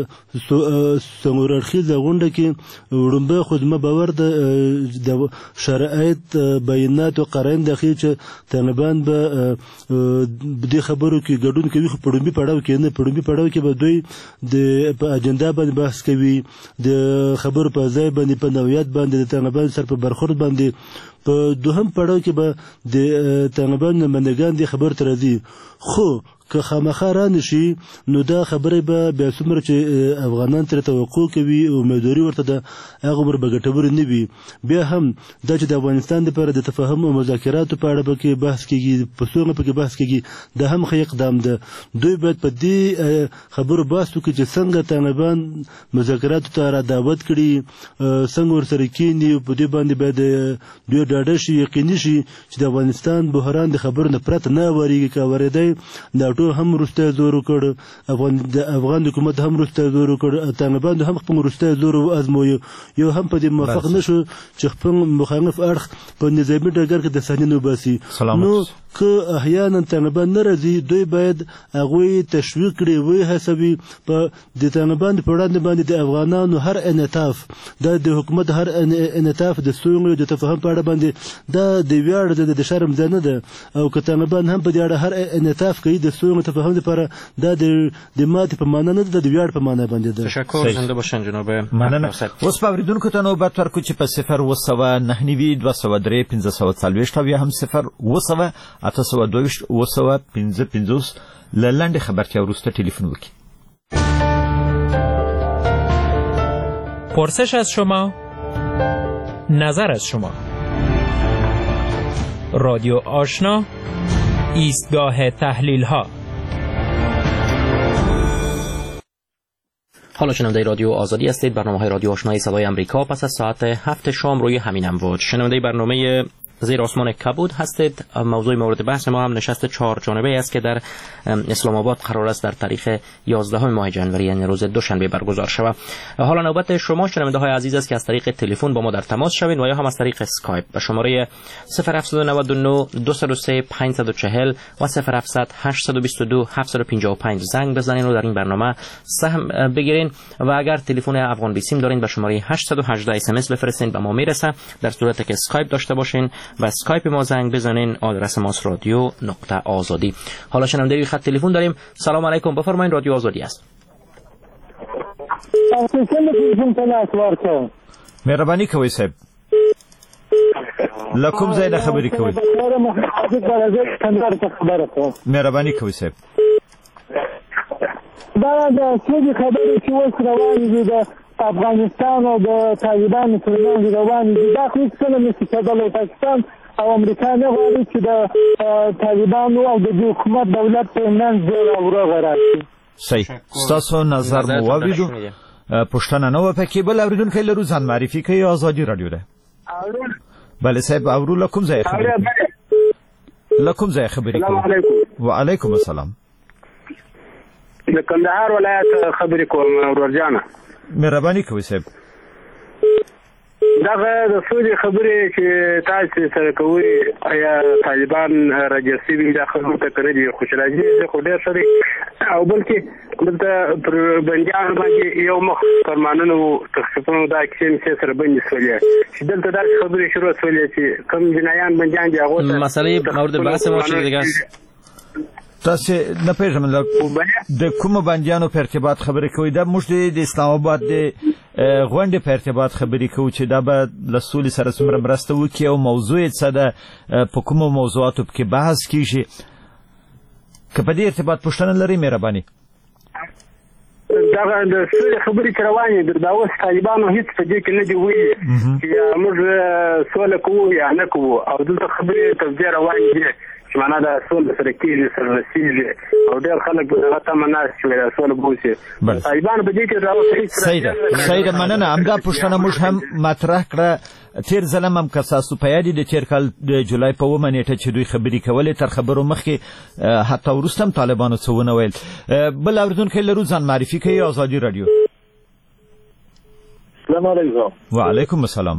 څلور اړخیزه غونډه کې وړومبی خو زما باور د شرایط بیانات او قرائن داخلي چې طالبان به دې خبرو کې ګډون کوي خو په لومړي پړاو کې نه په لومړي پړاو کې به دوی په اجنډا باندې بحث کوي د خبرو په ځای باندې په نوعیت باندې د طالبان سره په برخورد باندې په دوهم پړاو کې به د طالبان نمایندګان دې خبرو ته راځي خو که خامخا را نشي نو دا خبرې به بیا څومره چې افغانان ترې توقع کوي امیدواري ورته ده هغه عمر به ګټورې نه وي. بیا هم دا چې د افغانستان دپاره د تفاهم او مذاکراتو په اړه پکې بحث کېږي په څومره پکې بحث کېږي دا هم ښه اقدام ده. دوی باید په دې خبرو بحث وکړي چې څنګه طالبان مذاکراتو ته را دعوت کړي څنګه ورسره کېني په دې باندې باید دوی ډاډه شي یقیني شي چې د افغانستان بحران د خبرو نه پرته نه اورېږي که اورېدی دا هم وروستی زور وکړ د افغان حکومت هم وروستی زور وکړ طالبان هم خپل وروستی زور وازمویو یو هم په دې موافق نه شو چې خپل مخالف اړخ په نظامي ډګر کې د صحنې نه وباسي. نو که احیانا طالبان نه راځي دوی باید هغوی تشویق کړي وی هڅوي په د طالبان په وړاندې باندې د افغانانو هر انعطاف دا د حکومت هر انعطاف د ستونزو د تفاهم په اړه باندې دا د ویاړ د شرم ځای نه ده او که طالبان هم په دې اړه هر انعطاف کوي د ستونزو تفاهم لپاره دا د ماتې په معنا نه ده د ویاړ په معنا باندې ده. تشکر زنده باشن جناب مننه. اوس په اوریدونکو ته نوبت ورکو چې په 0 203 540 او یا هم 0 822 555 لنډه خبرتیا وروسته ټلیفون وکړئ. پرسش از شما، نظر از شما. رادیو آشنا، ایستگاه تحلیل ها. حالا شنونده رادیو آزادی هستید. برنامه رادیو آشنای صدای امریکا پس از ساعت 7 شام روی همین امواج. شنونده برنامه زیر آسمان کبود هستید. موضوع مورد بحث ما هم نشست 4 جانبه است که در اسلام آباد قرار است در تاریخ 11 ماه جنوری یعنی روز دوشنبه برگزار شود. حالا نوبت شما شنونده های عزیز است که از طریق تلفن با ما در تماس شوید و یا هم از طریق اسکایپ به شماره 0799 203 540 و 0700 822 755 زنگ بزنید و در این برنامه سهم بگیرید و اگر تلفن افغان بیسیم دارین به شماره 818 اس ام اس بفرستین به ما میرسه. در صورتی که اسکایپ داشته باشین و اسکایپ ما زنگ بزنین آدرس ماست رادیو.آزادی. حالا شنونده روی خط تلفن داریم. سلام علیکم بفرمایید رادیو آزادی است. مهربانی کوي صاحب لکم زیاده خبرې کوي. مهربانی کوي صاحب. دا د څه خبرې چې اوس روانې دي د افغانستان او د طالبانو ترمنځ روانې دي دا خو هېڅکله نشي کېدلی. پاکستان او امریکا نه غواړي چې د طالبانو او د دې حکومت دولت ترمنځ جوړه او روغه راشي. صحیح. ستاسو نظر مو واورېدو. پوښتنه نه وه پکې. بل اورېدونکی لرو ځان معرفي کوي. آزادي راډیو ده. بله صاحب اورو لکم ځای خبرې السلام علیکم. وعلیکم السلام. د کندهار ولایت خبرې کوم ورجانه. مهرباني کوئ صاحب. دغه د سولې خبرې چې تاسو سره کوي آیا طالبان راجسي وي دا خبره ته کړی دی خو راځي خو ډېر سره او بلکې دلته پر بندیان باندې یو مخ فرمانونو تخصیصونو دا کیسې سره باندې سولې چې دلته دا خبرې شروع سولې چې کم جنایان بندیان دی هغه مسلې مورد بحث مو چې دیګه تاسو نه پیژنم د کوم بندیانو په ارتباط خبرې کوي دا موږ د اسلام آباد د غونډې په ارتباط خبرې کوو چې دا به له سولې سره څومره مرسته وکړي او موضوع یې څه ده په کومو موضوعاتو کې بحث کیږي که په دې ارتباط پوښتنه لرئ مهرباني. دغه د سولې خبرې چې روانې دي دا اوس طالبانو هېڅ په دې کې نه دي ویلي چې موږ سوله کوو یا نه کوو او دلته خبرې توجیه روانې دي چې معنا دا سوله سره کېږي سره رسېږي او ډېر خلک به هغه تمه ناست چې دا سوله به وشي. طالبانو په دې کې صحیح ده مننه. همدا پوښتنه موږ هم مطرح کړه تیر ځل هم که ستاسو په یاد د تیر کال د جولای په 9 نیټه چې دوی خبرې کولې تر خبرو مخکې حتی وروسته هم طالبانو څه ونه ویل. بل اورېدونکی لرو ځان معرفي کوي ازادي راډیو. السلام علیکم. وعلیکم السلام.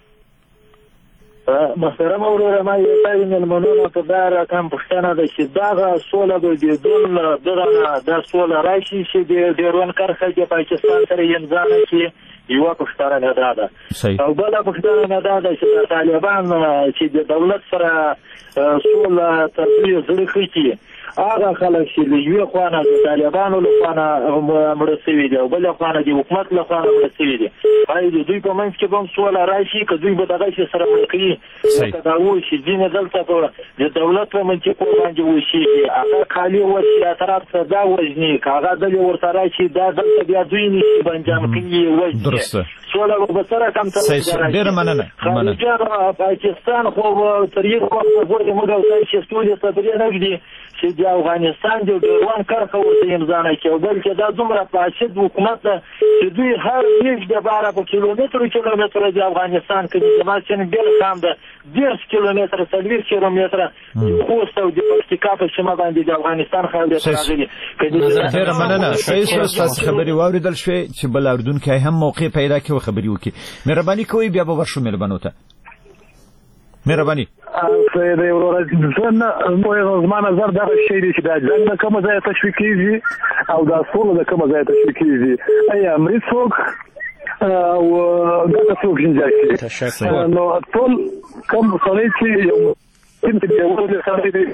محترم وروره ما یو ځای مېلمنو ته دا راکم پوښتنه ده چې دغه سوله به دا سوله راشي چې د ډیورن کرښه د پاکستان سره امضا نه کړي. یوه پوښتنه نه ده او بله پوښتنه نه ده چې د طالبان چې د دولت سره سوله تر دوی زړه خېټي هغه خلک چې له یوې خوا نه د طالبانو له خوا نه مړه سوي دي او بله خوا نه د حکومت له خوا نه مړه سوي دي باید د دوی په منځ کې به هم سوله راشي که دوی به دغه شي سره مړه کوي لکه دا وشي ځینې دلته په د دولت په منطقو باندې وشېږي هغه کالي وشي اطراف ته دا وژني که هغه ډلې ورته راشي دا دلته بیا دوی نشي بنجام کوي وژني سوله به څه رقم ته خارجیان پاکستان خو تر یو وخته پورې موږ او تاسو چې سولې خبرې نه ږدي چې د افغانستان د ډیورن کرښه ورته امضا نه کړي بلکې دا دومره فاسد حکومت ده چې دوی هر یک د 12 کیلومترو د افغانستان کې د ماشین بیل کام ده 10 کیلومتره 40 کیلومتره خوست او د پکتیکا په سیمه باندې د افغانستان خلک راغلي. ډېره مننه. صحیح تاسو خبرې واوریدل شوې چې بل اردوونکی هم موقع پیدا کړي او خبرې وکړي. مهرباني کوئ بیا به ورشو مېلمنو ته. مهرباني. سید وروره زما نظر دغه شی دی چې دا جنګ د کومه ځایه تشویق کېږي او دا سوله د کومه ځایه تشویق کېږي. ایا امریت څوک او دغه څوک جنجال کېږي نو ټول کوم سړی چې یو سړی دی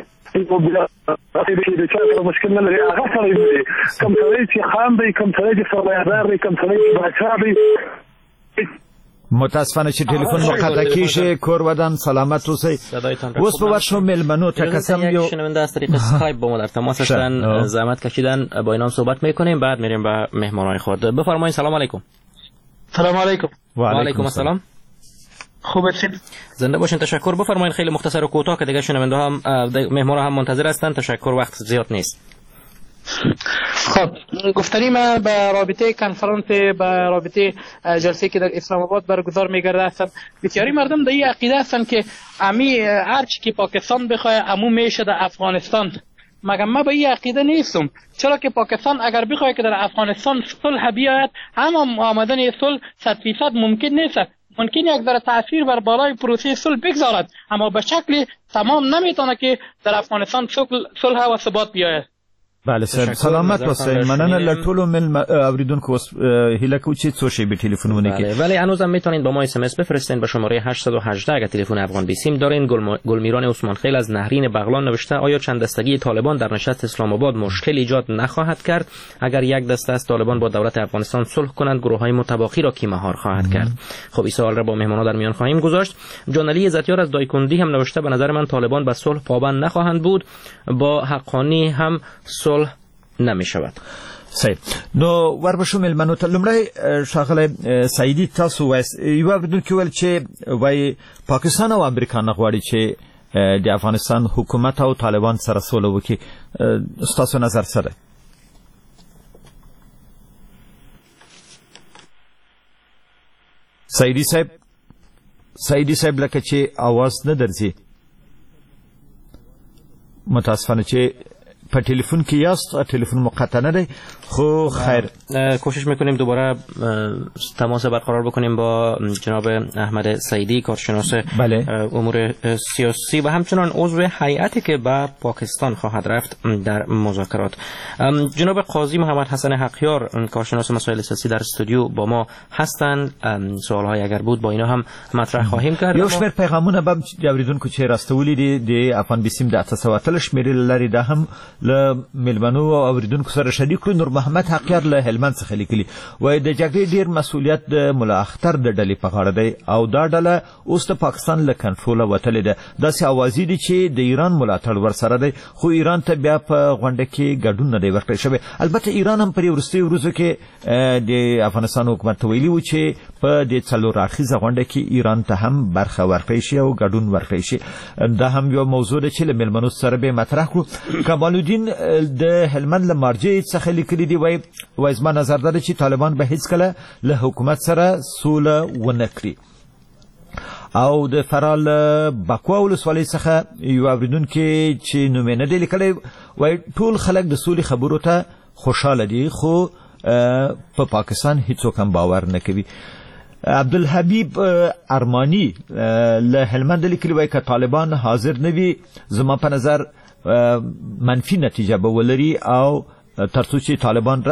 د چا سره مشکل نه لري هغه سړی دی کوم سړی چې خان دی کوم سړی چې سرمایه‌دار دی کوم سړی چې باچا دی. متاسفانه چې ټلیفون مقطع کیږي. کور ودان سلامت اوسئ. اوس به ورشو ملمنو تا کسم یو شنونده از طریق اسکایپ با ما در تماس هستن زحمت کشیدن با اینام صحبت میکنیم بعد میریم به مهمانای خود. بفرمایید. سلام علیکم. سلام علیکم. و علیکم السلام. خوب هستید؟ زنده باشین. تشکر. بفرمایید خیلی مختصر و کوتاه که دیگه شنونده هم مهمانا هم منتظر هستن. تشکر. وقت زیاد نیست. خب گفتنی ما به رابطه کنفرانس به رابطه جلسه که در اسلام آباد برگزار میگرده هستند بسیاری مردم در این عقیده هستند که امی هرچی که پاکستان بخواه امو میشه در افغانستان مگر ما به این عقیده نیستم چرا که پاکستان اگر بخواه که در افغانستان صلح بیاید هم آمدن صلح 100% ممکن نیست ممکن یک ذره تاثیر بر بالای پروسه صلح بگذارد اما به شکل تمام نمیتونه که در افغانستان صلح و ثبات بیاید. بله سلامت باشید. مننه لټولو مل اوریدونکو هیله کوم چې څو شی به تلفنونه کې ولی هنوزم میتونید با ما اس ام اس بفرستین به شماره 818 اگر تلفن افغان 20 دارین. گلمیران عثمان خیل از نهرین بغلان نوشته آیا چند دستگی طالبان در نشست اسلام آباد مشکل ایجاد نخواهد کرد اگر یک دسته از طالبان با دولت افغانستان صلح کنند گروه‌های متباقی را کی مهار خواهد کرد؟ خب این سوال را با مهمانان در میان خواهیم گذاشت. جان علی عزتیار از دایکندی هم نوشته به نظر من طالبان به صلح پابند نخواهند بود با حقانی هم صلح نمی شود. صحیح. نو وربشو ملمنو ته لمړی شاغله سعیدی تاسو یو اوریدونکو ول چې وای پاکستان او امریکا نه غواړي چې د افغانستان حکومت او طالبان سره سوله وکړي. تاسو نظر سره سعیدی صاحب سعیدی صاحب لکه چې आवाज نه درځي متاسفانه چې په ټلیفون کې یاست ټلیفون مقطع نه دی خو خیر کوشش میکنیم دوباره تماس برقرار بکنیم با جناب احمد سعیدی کارشناس امور سیاسی و همچنان عضو هیئتی که به پاکستان خواهد رفت در مذاکرات. جناب قاضی محمد حسن حقیار کارشناس مسائل سیاسی در استودیو با ما هستند. سوالهای اگر بود با اینا هم مطرح خواهیم کرد. یو شمیر پیغامونه به اوریدونکو چې راستولي دي د افغان بیسیم د 800 شمیرې لري دا هم له ملمنو او اوریدونکو سره شریک کړو. نور محمد حقیار له هلمند څخه لیکلي وای د جګړې ډیر مسؤلیت د ملا اختر د ډلې په غاړه دی او دا ډله اوس د پاکستان له کنټروله وتلې ده. داسې اوازې دي چې د ایران ملاتړ ورسره دی خو ایران ته بیا په غونډه کې ګډون نه دی ورکړی شوی. البته ایران هم پر وروستیو ورځو کې د افغانستان حکومت ویلي و چې په دې څلور اړخیزه غونډه کې ایران ته هم برخه ورکړی شي او ګډون ورکړی شي. دا هم یو موضوع ده چې له ملمنو سره به مطرح کړو. کمال الدین د هلمند له مارجې څخه لیکلي دی وای زما نظر ده چې طالبان به هیڅ کله له حکومت سره سوله ونه کړي. او د فرال بکوا ولسوالۍ څخه یو اوریدونکي چې نوم یې نه دی لیکلی وای ټول خلک د سولې خبرو ته خوشحاله دي خو په پاکستان هیڅوک هم باور نه کوي. عبدالحبیب ارمانی له هلمند لیکلی وای که طالبان حاضر نه وي زما په نظر منفي نتیجه به ولري او ترڅو چې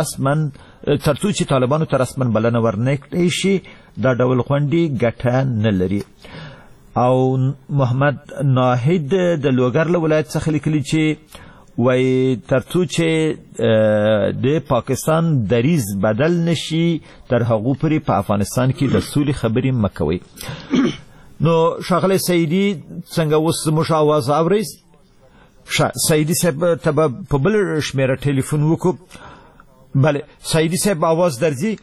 طالبانو ته رسما بلنه ورنکړي شي دا ډول غونډې ګټه نه لري. او محمد ناهید د لوګر له ولایت څخه لیکلي چې وای ترڅو چې د پاکستان دریز بدل نشي تر هغو پورې په افغانستان کې د سولې خبرې مه کوئ. نو ښاغلی سعیدي څنګه اوس زموږ اواز اورئ؟ سعیدي صاحب ته به په بل شمیره ټلیفون وکړو. بله سعیدي صاحب اواز درځي؟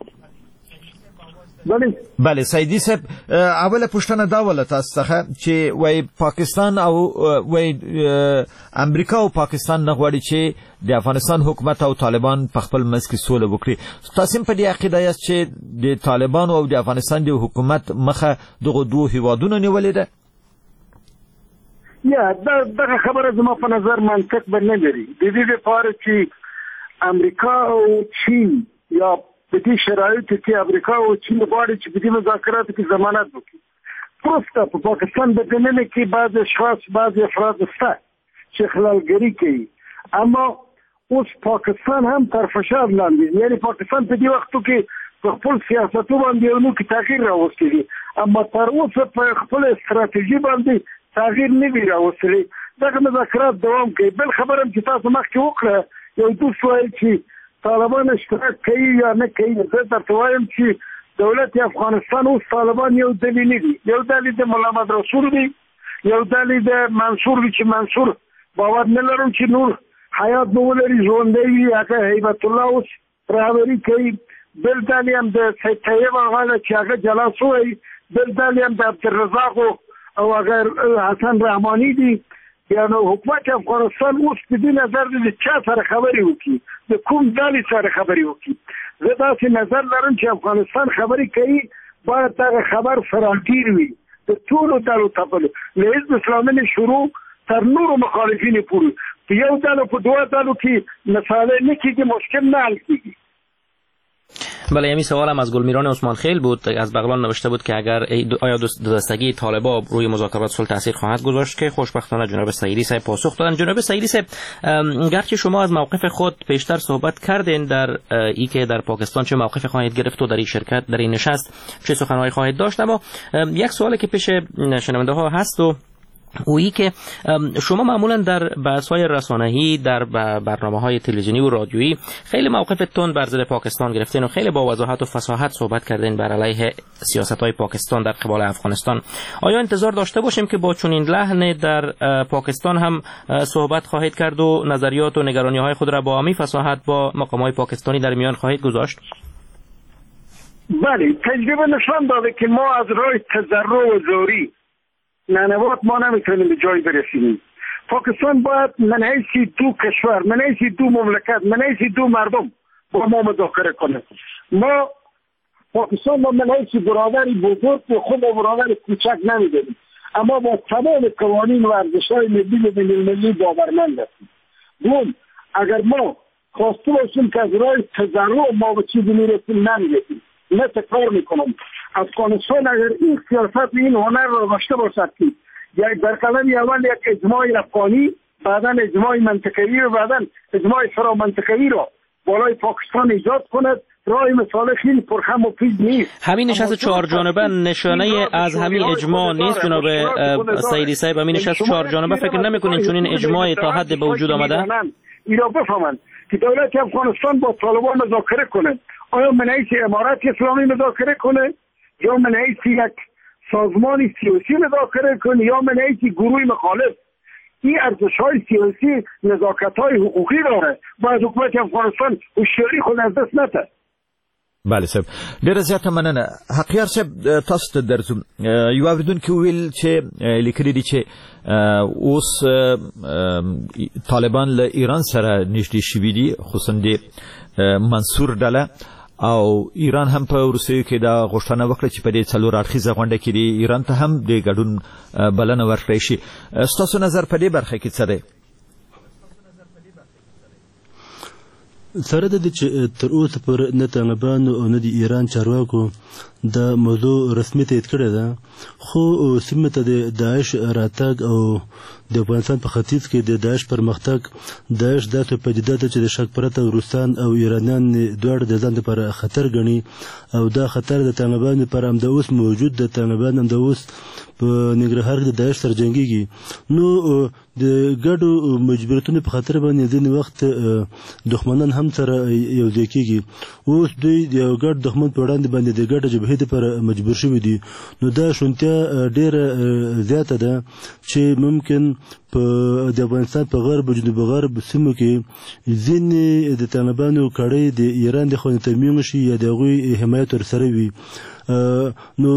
بله سعیدي صاحب اوله پوښتنه دا وله تاسو څخه چې وای پاکستان او وای امریکا او پاکستان نه غواړي چې د افغانستان حکومت او طالبان په خپل منځ کې سوله وکړي. تاسو په دې عقیده یاست چې د طالبان او د افغانستان د حکومت مخه دغه دوه هیوادونو نیولې ده؟ یا دغه خبره زما په نظر منطق به نه لري. د دې لپاره چې امریکا او چین یا په دې شرایطو کې امریکا او چین غواړي چې په دې مذاکراتو کې ضمانت وکړي. پروسته په پاکستان د دننه کې بعض اشخاص بعض افراد شته چې خلالګري کوي اما اوس پاکستان هم تر فشار لاندې یعنی پاکستان په دې وختو کې په خپل سیاستو باندې یو نوی تغییر راوستلی دي اما تر اوسه په خپل استراتیژي باندې تغییر نه دی راوستلی. دغه مذاکرات دوام کوي. بل خبره چې تاسو مخکې وکړه یو دوست وایي چې طالبان اشتراک کوي یا نه کوي. زه درته وایم چې دولت افغانستان اوس طالبان یو ډلې نه دي. یو ډلې د ملا محمد رسول دی یو ډلې د منصور دی چې منصور باور نه لرم چې نور حیات به ولري ژوندی وي هغه هیبت الله اوس رهبري کوي. بل ډلې هم د سید طیب هغه چې هغه جلا شوی. بل ډلې هم د عبدالرزاق او اگر حسن رحمانی دی. یعنی حکومت افغانستان اوس په دې نظر دی چا سره خبرې وکړي د کوم ډلې سره خبرې وکړي. زه داسې نظر لرم چې افغانستان خبرې کوي باید دغه خبر فراګیر وي د ټولو ډلو ته له حزب اسلامي نه شروع تر نورو مخالفینو پورې. په یو ډلو په دوه ډلو کې مسئله نه کېږي مشکل نه حل کېږي. بله همین سوال هم از گلمیران عثمان خیل بود از بغلان نوشته بود که اگر آیا دستگی طالبان روی مذاکرات صلح تاثیر خواهد گذاشت که خوشبختانه جناب سعیدی صاحب پاسخ دادن. جناب سعیدی صاحب گرچه شما از موقف خود بیشتر صحبت کردین در ای که در پاکستان چه موقف خواهید گرفت و در این شرکت در این نشست چه سخنهایی خواهید داشت اما یک سوالی که پیش شنونده ها هست و اویی که شما معمولا در بحث‌های رسانه‌ای در برنامه‌های تلویزیونی و رادیویی خیلی موقفتون بر ضد پاکستان گرفتین و خیلی با وضاحت و فصاحت صحبت کردین بر علیه سیاست‌های پاکستان در قبال افغانستان. آیا انتظار داشته باشیم که با چنین لحن در پاکستان هم صحبت خواهید کرد و نظریات و نگرانی‌های خود را با همین فصاحت با مقام‌های پاکستانی در میان خواهید گذاشت؟ بله، تجربه نشان داده که ما از راه تضرع و زوری نانوات ما نمیتونیم به جای برسیم. پاکستان باید من حیث دو کشور، من حیث دو مملکت، من حیث دو مردم با ما مذاکره کنه. ما پاکستان ما منهیچ برادری بزرگ و خود برادر کوچک نمیدونیم، اما با تمام قوانین و ارزش‌های ملی و بین‌المللی باورمند هستیم. دوم، اگر ما خواسته باشیم که از راه تضرع ما به چیزی میرسیم نمیرسیم. نه تکرار میکنم، افغانستان اگر این سیاست و این هنر را داشته باشد که در قدم اول یک اجماع افغانی، بعدا اجماع منطقه‌ای و بعدا اجماع فرامنطقه‌ای را بالای پاکستان ایجاد کند، راه مثال خیلی پرخم و پیش نیست. همین نشست 4 جانبه نشانه از همین اجماع نیست جناب سعیدی صاحب؟ همین نشست 4 جانبه فکر نمی‌کنین چون این اجماع تا حد به وجود آمده اینا بفهمند که دولت افغانستان با طالبان مذاکره کنه، آیا من حیث امارت اسلامی مذاکره کنه یا من حیث یک سازمان سیاسی مذاکره کنه یا من حیث گروه مخالف؟ این ارزش‌های سیاسی نزاکت‌های حقوقی داره، باید حکومت افغانستان هوشیاری خود از دست نده. بله صاحب، ډیره زیاته مننه. حقیار صاحب تاسو ته درځم. یو اوریدونکي ویل چې لیکلي دي چې اوس طالبان له ایران سره نږدې شوي دي، خصوصا د منصور ډله، او ایران هم په روسیې کې دا غوښتنه وکړه چې په دې څلور اړخیزه غونډه کې د ایران ته هم د ګډون بلنه ورکړی شي. ستاسو نظر په دې برخه کې څه دی؟ سره د دې چې تر اوسه پورې نه طالبانو او نه د ایران چارواکو دا موضوع رسمي تایید کړې ده، خو سیمه ته د داعش راتګ او د افغانستان په ختیځ کې د داعش پرمختګ، داعش داسې پدیده ده چې د شک پرته روسان او ایرانیان دواړه د ځان لپاره خطر ګڼي، او دا خطر د طالبانو لپاره همدا اوس موجود ده. طالبان همدا اوس په ننګرهار کې د داعش سره جنګېږي. نو د ګډو مجبوریتونو په خاطر باندې ځینې وخت دښمنان هم سره یو ځای کېږي. اوس دوی د یو ګډ دښمن په وړاندې باندې د ګډه جبهې لپاره مجبور شوي دي. نو دا شونتیا ډېره زیاته ده چې ممکن په د افغانستان په غرب او جنوب غرب سیمو کې ځینې د طالبانو کړۍ د ایران د خوا تامین شي یا د هغوی حمایت ورسره وي. نو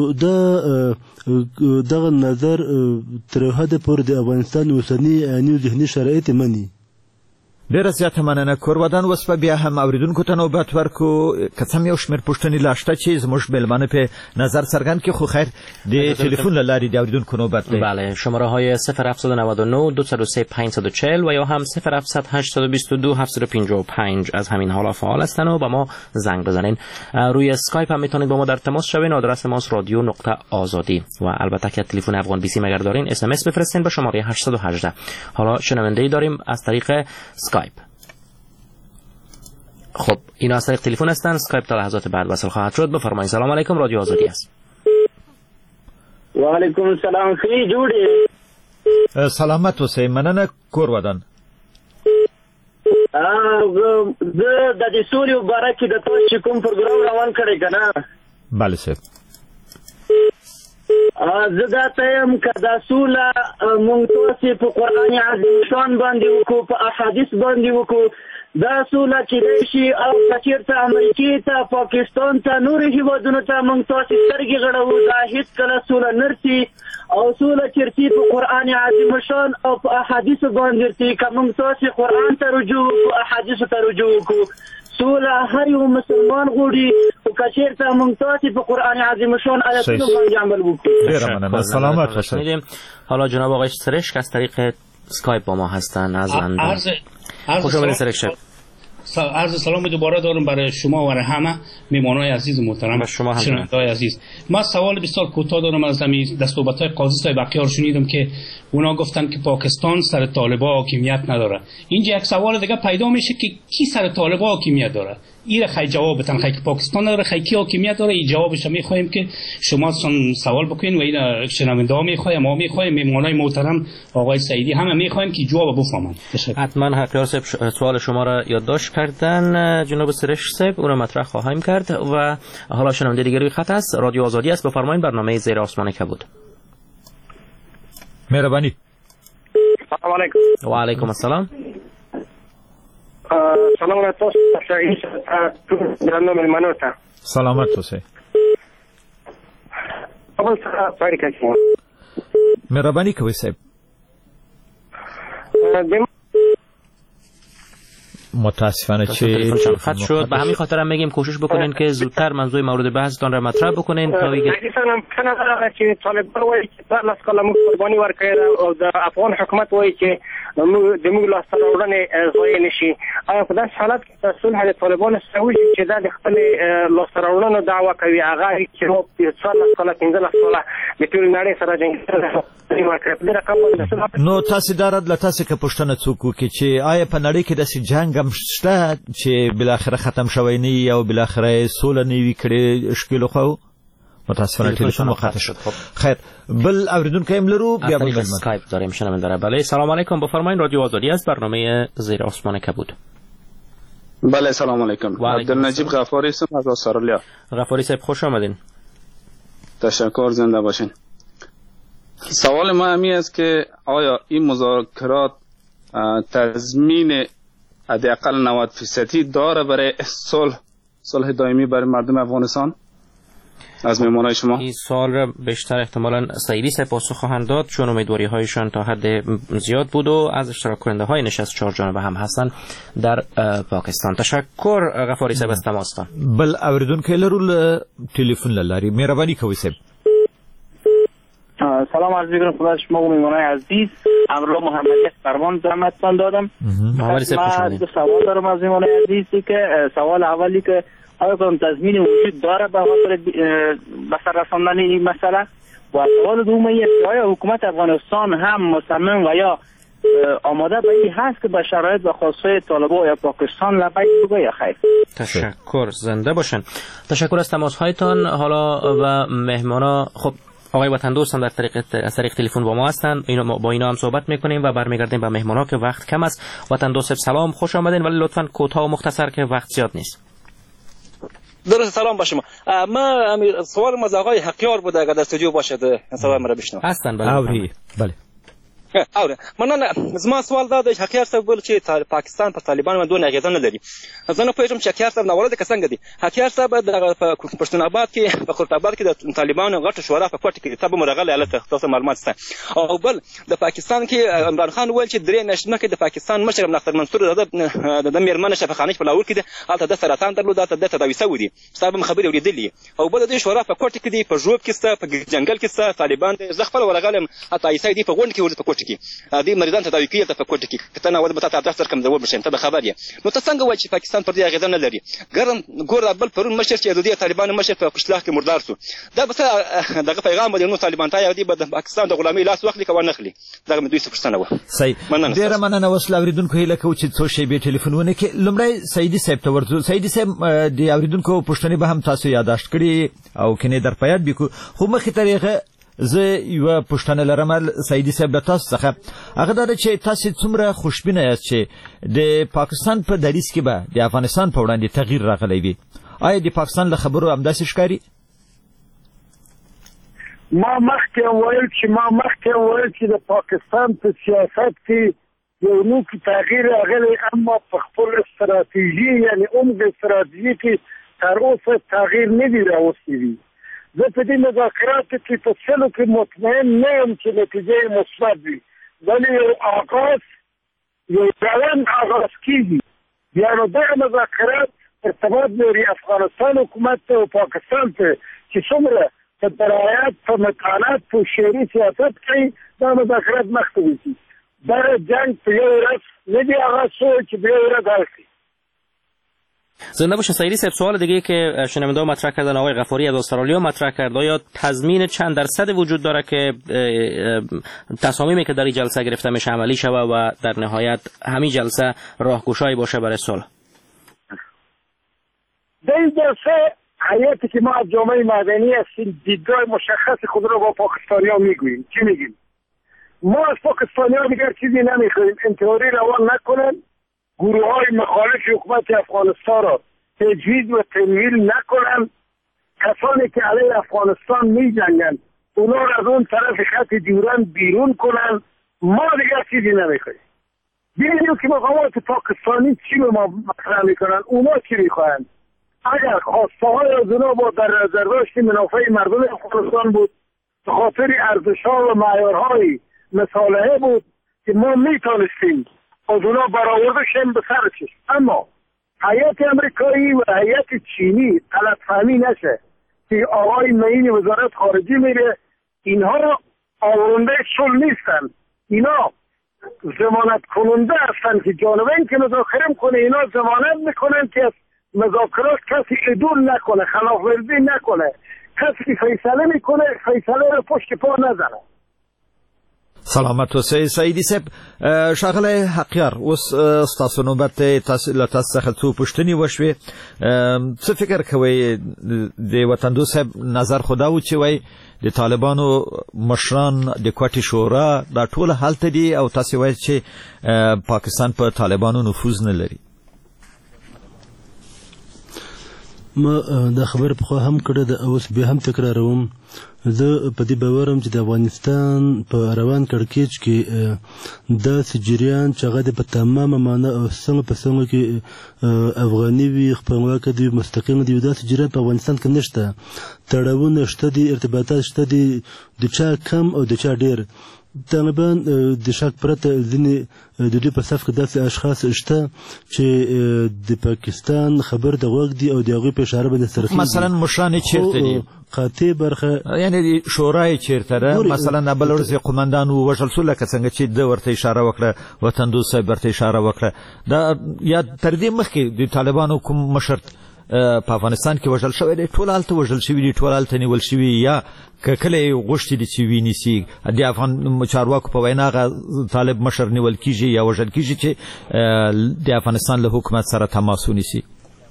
دغه نظر تر حده پورې د افغانستان اوسني عیني ذهني شرایط مني. ډیره زیاته مننه. کورودان اوس په بیا هم اوریدونکو ته نوبت ورکو. که څه یو شمېر پوښتنې لا شته چې زموږ مېلمانه په نظر څرګند کړي، خو خیر د تلیفون له لارې د اوریدونکو نوبت دی. بله، شماره های 0799 203 540 و یا هم 0700 822 755 از همین حالا فعال هستن و با ما زنگ بزنین. روی اسکایپ هم میتونید با ما در تماس شوین. آدرس ماست رادیو.آزادی و البته که تلفن افغان بیسی مگر دارین اس ام اس بفرستین به شماره 818. حالا شنونده‌ای داریم از طریق اسکایپ. خب اینا از طریق تلفن هستن. اسکایپ تا لحظات بعد وصل خواهد شد. بفرمایید. سلام علیکم، رادیو آزادی است. و علیکم السلام. خیلی جوړی سلامت اوسئ. مننه کورودان. زه د دې سولې مبارک د تاسو چې کوم پروګرام روان کړی کنه. بله صاحب. زه دا ته یم که دا سوله مونږ تاسې په قرآن عظیم شان باندې وکړو، په احادیث باندې وکړو، دا سوله کېدای شي او که چېرته امریکې ته، پاکستان ته، نورو هېوادونو ته مونږ تاسې سترګې غړوو، دا هېڅکله سوله نه رسي. او سوله چېرته په قرآن عظیم شان او په احادیثو باندې رسي. که مونږ تاسې قرآن ته رجوع وکړو، احادیثو ته رجوع وکړو، سوله هر یو مسلمان غوړي، او که چېرته مونږ تاسې په قرآن عظیم شان آیاتونو باندې عمل وکړو. ډېره مننه. سلامت باشید. حالا جناب آقای سرشک از طریق اسکایپ با ما هستن از لندن. خوش آمدید سرشک. عرض سلام دوباره دارم برای شما و همه میمانای عزیز محترم، شنونده‌های عزیز. من سوال بسیار کوتاه دارم. از همین دستورات قاضی صاحب بقیار شنیدم که اونا گفتن که پاکستان سر طالبان حاکمیت نداره. اینجا یک سوال دیگه پیدا میشه که کی سر طالبان حاکمیت داره؟ این خیلی جواب بدن. خیلی پاکستان نداره، خیلی کی حاکمیت داره؟ این جوابش میخوایم که شما سوال بکنین و این شنونده‌ها میخوایم، ما میخوایم، میمانای محترم آقای سعیدی همه میخوایم که جواب بفهمن. حتما حقیار صاحب سوال شما را یادداشت کردن جناب سرش صاحب، اون مطرح خواهیم کرد. و حالا شنونده دیگری روی خط است. رادیو آزادی است. بفرمایید. برنامه زیر آسمان کبود. مهربانی. سلام علیکم. و علیکم السلام. سلام علیکم. سلامت اوسئ. مهربانی کوئ صاحب. متاسفانه چه خط شد. به همین خاطر هم میگیم کوشش بکنین که زودتر موضوع مورد بحثتان را مطرح بکنین تا دیگه هم کنه چې طالبان وایي چې په لاس کله موږ قرباني ورکړو او د افغان حکومت وایي چې د موږ لاس راوړنې ضایع نشي. آیا په داسې حالت کې صلح د طالبان سره وشي چې دا د خپل لاس راوړنو دعوا کوي هغه چې په 14 کال 15 سال د ټول نړۍ سره جنګ نو تاسو دارد له تاسو کې پوښتنه څوک وکړي چې آیا په نړۍ کې داسې جنگ هم شته چې بل اخر ختم شوی نه او بل اخر سوله نه وی کړي اشکال خو متاسفانه تلفن مقطع شد. خیر بل اوریدونکو هم لرو بیا به اسکایپ داریم شنونده. بله سلام علیکم، بفرمایید رادیو آزادی است، برنامه زیر آسمان کبود. بله سلام علیکم، عبدالنجیب غفاری هستم از استرالیا. غفاری صاحب خوش آمدین. تشکر، زنده باشین. سوال ما همی است که آیا این مذاکرات تضمین حداقل 90% داره برای صلح دائمی برای مردم افغانستان؟ از میمونای شما این سوال را بیشتر احتمالاً سعیدی صاحب پاسخ خواهند داد چون امیدواری هایشان تا حد زیاد بود و از اشتراک کننده های نشست 4 جانبه هم هستند در پاکستان. تشکر غفاری صاحب از تماستان. بل اوریدونکو لرو تلفن لاری مهربانی کوي صاحب. سلام عرض می‌کنم خدای شما و میمونای عزیز. امروز محمد فرمان زحمتتان دادم. محمد صاحب خوش آمدید. سوال دارم از میمونای عزیزی که سوال اولی که آیا کدام تضمین وجود داره به خاطر بسر رساندن این مسئله؟ و سوال دومی آیا حکومت افغانستان هم مصمم و یا آماده به این هست که به شرایط و خواستهای طالبان یا پاکستان لبیک بگه یا خیر؟ تشکر، زنده باشن. تشکر از تماس هایتان. حالا و مهمانا خب آقای وطن دوست هم از طریق تلفن با ما هستن، با اینا هم صحبت میکنیم و برمیگردیم به مهمانا که وقت کم است. وطن دوست سلام، خوش آمدین ولی لطفاً کوتاه و مختصر که وقت زیاد نیست. درست سلام با شما. ما سوال از آقای حقیار بود اگر در استودیو باشد سوال مرا بشنو. هستن بله. اوره مننه. زما سوال دا دی حقیار صاحب ول چې پاکستان په طالبان باندې دوه اغیزه نه لري. زه نه پوهیږم چې حقیار صاحب ناوړه د څنګه دی. حقیار صاحب د پښتون آباد کې په خرط آباد کې د طالبانو غټ شورا په کوټه کې تاسو مرغله الته تاسو معلومات سته. او بل د پاکستان کې عمران خان ویل چې درې نشنه کې د پاکستان مشر نختر منصور د میرمن شفاخانه په لاور کې د الته د سرطان درلود د تداوی سو دي. تاسو خبرې اوریدلې. او بل د شورا په کوټه کې دی په جوب کې سته په جنگل کې سته طالبان د خپل ورغلم اته ایسای دی په غونډ کې ورته په کوټه کې دې مریضان تداوی کوي ته په کوټه کې کته نه ول به تاسو درس کوم ځواب بشین ته خبر یې. نو تاسو څنګه وایي چې پاکستان پر دې اغیزه نه لري؟ ګرم ګور بل پرون مشر چې د طالبانو مشر په قشلاق کې مردار سو. دا بس دغه پیغام دی نو طالبان ته یادي د پاکستان د غلامي لاس واخلي کوي نه خلی. دغه دوی څه پښتنه و. صحیح. ډیر مننه وسله اوریدونکو هیله کوي چې څو شی به ټلیفونونه کې لمړی سعیدی صاحب ته ورته. سعیدی صاحب د اوریدونکو پښتنې به هم تاسو یاداشت کړي او کني در پیاد بکو خو مخې طریقه زه یو پښتنه لرم سعیدی صاحب له تاسو څخه هغه دا چې تاسو څومره خوشبینه یاست چې د پاکستان په دریځ کې به د افغانستان په وړاندې تغییر راغلی وي. آیا د پاکستان له خبرو همداسې ښکاري؟ ما مخکې ویل چې د پاکستان په سیاست کې یو نوع تغییر راغلی اما په خپل استراتیژي یعنی عمق استراتیژي کې تر اوسه تغییر نه دی راوستلی. زه په دې مذاکراتو کې په څلو کې مطمئن نه یم چې نتیجه مثبت وي ولی یو روند آغاز کیږي. بیا نو دغه مذاکرات ارتباط لري افغانستان حکومت ته او پاکستان ته چې څومره په درایت په مکانات په شعري سیاست کوي دا مذاکرات مخته وځي. دا جنگ په یو ورځ نه دی آغاز شوی چې بیا ورځ حل شي. زنده باشین. سعیدی صاحب سوال دیگه که شنونده مطرح کردن آقای غفاری از استرالیا مطرح کرد آیا تضمین چند درصد وجود داره که تصامیمی که در این جلسه گرفته میشه عملی شوه و در نهایت همین جلسه راهگشایی باشه برای صلح؟ در این جلسه حیاتی که ما از جامعه مدنی هستیم دیدگاه مشخص خود را با پاکستانی‌ها میگوییم. چی میگیم؟ ما از پاکستانی‌ها دیگر چیزی نمیخوایم، انتحاری روان نکنن، گروه های مخالف حکومت افغانستان را تجویز و تمویل نکنن، کسانی که علیه افغانستان می جنگن اونا را از اون طرف خط دیورن بیرون کنن. ما دیگر چیزی نمیخوایم. ببینیم که مقامات پاکستانی چی به ما مطرح میکنن، اونا چی میخواهند. اگر خواسته های از اونا با در نظر داشت منافع مردم افغانستان بود به خاطر ارزش‌ها و معیارهای مصالحه بود که ما میتونستیم از اونا برآورده شیم به سر چیز. اما هیئت امریکایی و هیئت چینی غلط فهمی نشه که آقای معین وزارت خارجه میره، اینها آورنده صلح نیستن، اینا ضمانت کننده هستن که جانبین که مذاکره میکنه اینا ضمانت میکنن که از مذاکرات کسی عدول نکنه، خلاف ورزی نکنه، کسی فیصله میکنه فیصله رو پشت پا نزنه. سلامت اوسئ سعیدي صاحب. ښاغلی حقیار، اوس ستاسو نوبت دی، له تاسو څخه څو پوښتنې وشوې. څه فکر کوئ د وطندوس صاحب نظر خو دا و چې وایي د طالبانو مشران د کوټې شورا دا ټول هلته دي او تاسو وایي چې پاکستان په طالبانو نفوذ نه لري. ما دا خبر په خو هم کړه د اوس به هم تکراروم. زه په دې باورم چې د افغانستان په روان کړکېچ کې داسې جریان چې هغه د په تمامه معنا او څنګه په څنګه کې افغاني وي، خپلواکه دي، مستقیم دي، داسې جریان په افغانستان کې نشته. تړاوونه شته دي، ارتباطات شته دي، د چا کم او د چا ډېر. طالبان د شک پرته ځینې د دوی په صف کې داسې اشخاص شته چې د پاکستان خبر د غوږ دي او د هغوی په اشاره باندې سرخي دي. مثلا مشران یې چېرته دي؟ قاطع برخه یعنې شورا یې چېرته ده؟ مثلا بله ورځ یې قمندان ووژل شو، لکه څنګه چې ده ورته اشاره وکړه، وطندوس صاحب ورته اشاره وکړه. دا یا تر دې مخکې د طالبانو کوم مشر په افغانستان کې وژل شوی دی؟ ټول هلته وژل شوي دي، ټول هلته نیول شوي، یا که کله یې غوښتي دي چې ونیسي د افغان چارواکو په وینا هغه طالب مشر نیول کېږي یا وژل کېږي چې د افغانستان له حکومت سره تماس ونیسي.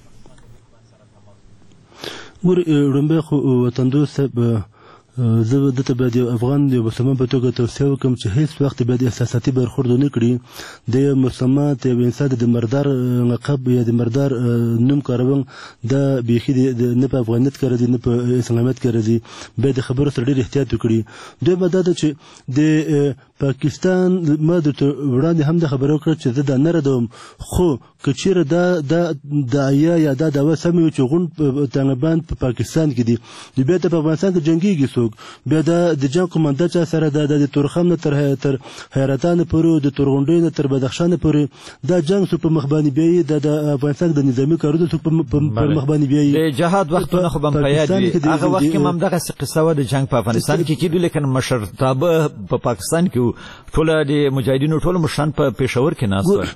ګورې لومبی خو وطندوس صاحب زه دته باید یو افغان یو مسلمان په توګه توصیه وکړم چې هیڅ وخت باید احساساتي برخورد ونه کړي. د یو مسلمان ته یو انسان د مردار لقب یا د مردار نوم کارول دا بیخي نه په افغانیت کې راځي نه په اسلامیت کې راځي. باید د خبرو سره ډېر احتیاط وکړي. دویمه دا ده چې د پاکستان ما درته وړاندې هم د خبره وکړه چې زه دا نه ردوم، خو که چېرې دا دعیه یا دا دعوه سمې وي چې غونډ طالبان په پاکستان کې دي، نو بیا ته په افغانستان کې جنګېږي څوک؟ بیا د جنګ قومنده چا سره ده؟ د تورخم نه تر حیرتانه پورې، د تورغونډۍ نه تر بدخشانه پورې دا جنګ څوک په مخ باندې بیایي؟ د افغانستان د نظامي کارونو څوک په مخ باندې بیایي؟ د جهاد وختونه خو به هم په یاد وي، هغه وخت کې هم همدغسې قصه وه د جنګ په افغانستان کې کېدو، لیکن مشرتابه په پاکستان کې ټول د مجاهدینو ټول مشران په پېښور کې ناست ول.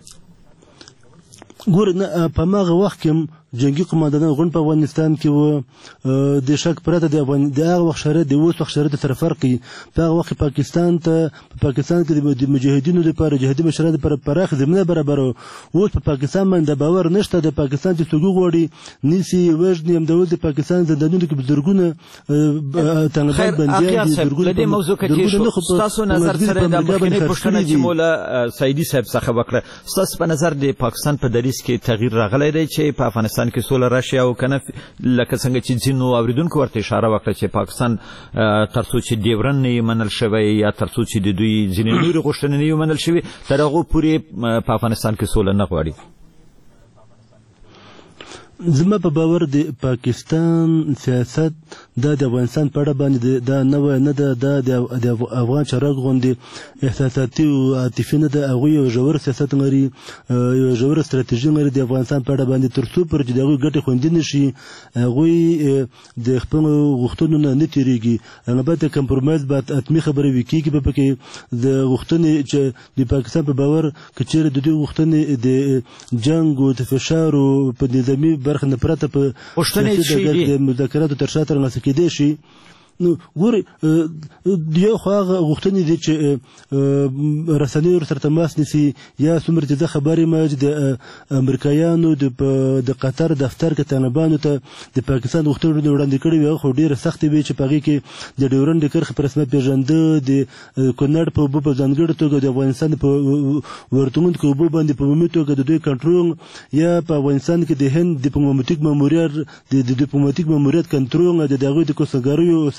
ګوره په هماغه وخت کې هم جنگي قماندانان غونډ په افغانستان کې وو. د شک پرته د هغه وخت شرایط د اوس وخت شرایط سره فرق کوي. په هغه وخت پاکستان کې د مجاهدینو لپاره جهادي مشرانو لپاره پراخ زمینه برابر وه. اوس په پاکستان باندې باور نشته. د پاکستان چې څوک وغواړي نیسي وژني. همداوس د پاکستان زندانونو کې بزرګونه طالبان بندیان دي. له دې موضوع کې ستاسو نظر سره د مخکینۍ پوښتنه چې مولا سعیدي صاحب څخه وکړه، ستاسو په نظر د پاکستان په دریځ کې تغییر راغلی دی چې په افغانستان کې سوله راشي او کنه؟ لکه څنګه چې ځینو اوریدونکو ورته اشاره وکړه چې پاکستان ترڅو چې ډیورن نه منل شوی یا ترڅو چې د دوی ځینې نورې غوښتنې نه منل شوي تر هغو پورې په افغانستان کې سوله نه غواړي. زما په باور د پاکستان سیاست دا د افغانستان په اړه باندې دا نه ده، دا د افغان چارواکو غوندې احساساتي او عاطفي نه ده. هغوی یو ژور سیاست لري، یو ژوره ستراتیژي لري د افغانستان په اړه باندې، تر څو پورې چې د هغوی ګټې خوندي نه شي هغوی د خپلو غوښتنو نه تېرېږي. البته کمپرومایز باید حتمي خبرې وي کېږي به پکې د غوښتنې چې د پاکستان په باور که چېرې د دوی غوښتنې د جنګ او د فشار او په نظامي برخه نه پرته په د مذاکراتو تر شا ترلاسه کېدی شي. نو ګورې یو خو هغه غوښتنې دي چې رسنۍ ورسره تماس نیسي، یا څومره چې زه خبر یم چې د امریکایانو د قطر دفتر کې طالبانو ته د پاکستان غوښتنې وړاندې کړې وي، خو ډېره سختې وي چې په هغې کې د ډیورنډ کرښې په رسمیت پېژنده، د کونړ په اوبو په ځانګړې توګه د افغانستان په ورتګونکو اوبو باندې په عمومي توګه د دوی کنټرول، یا په افغانستان کې د هند ډیپلوماتیک ماموریت کنټرول، د هغوی د کوسګاریو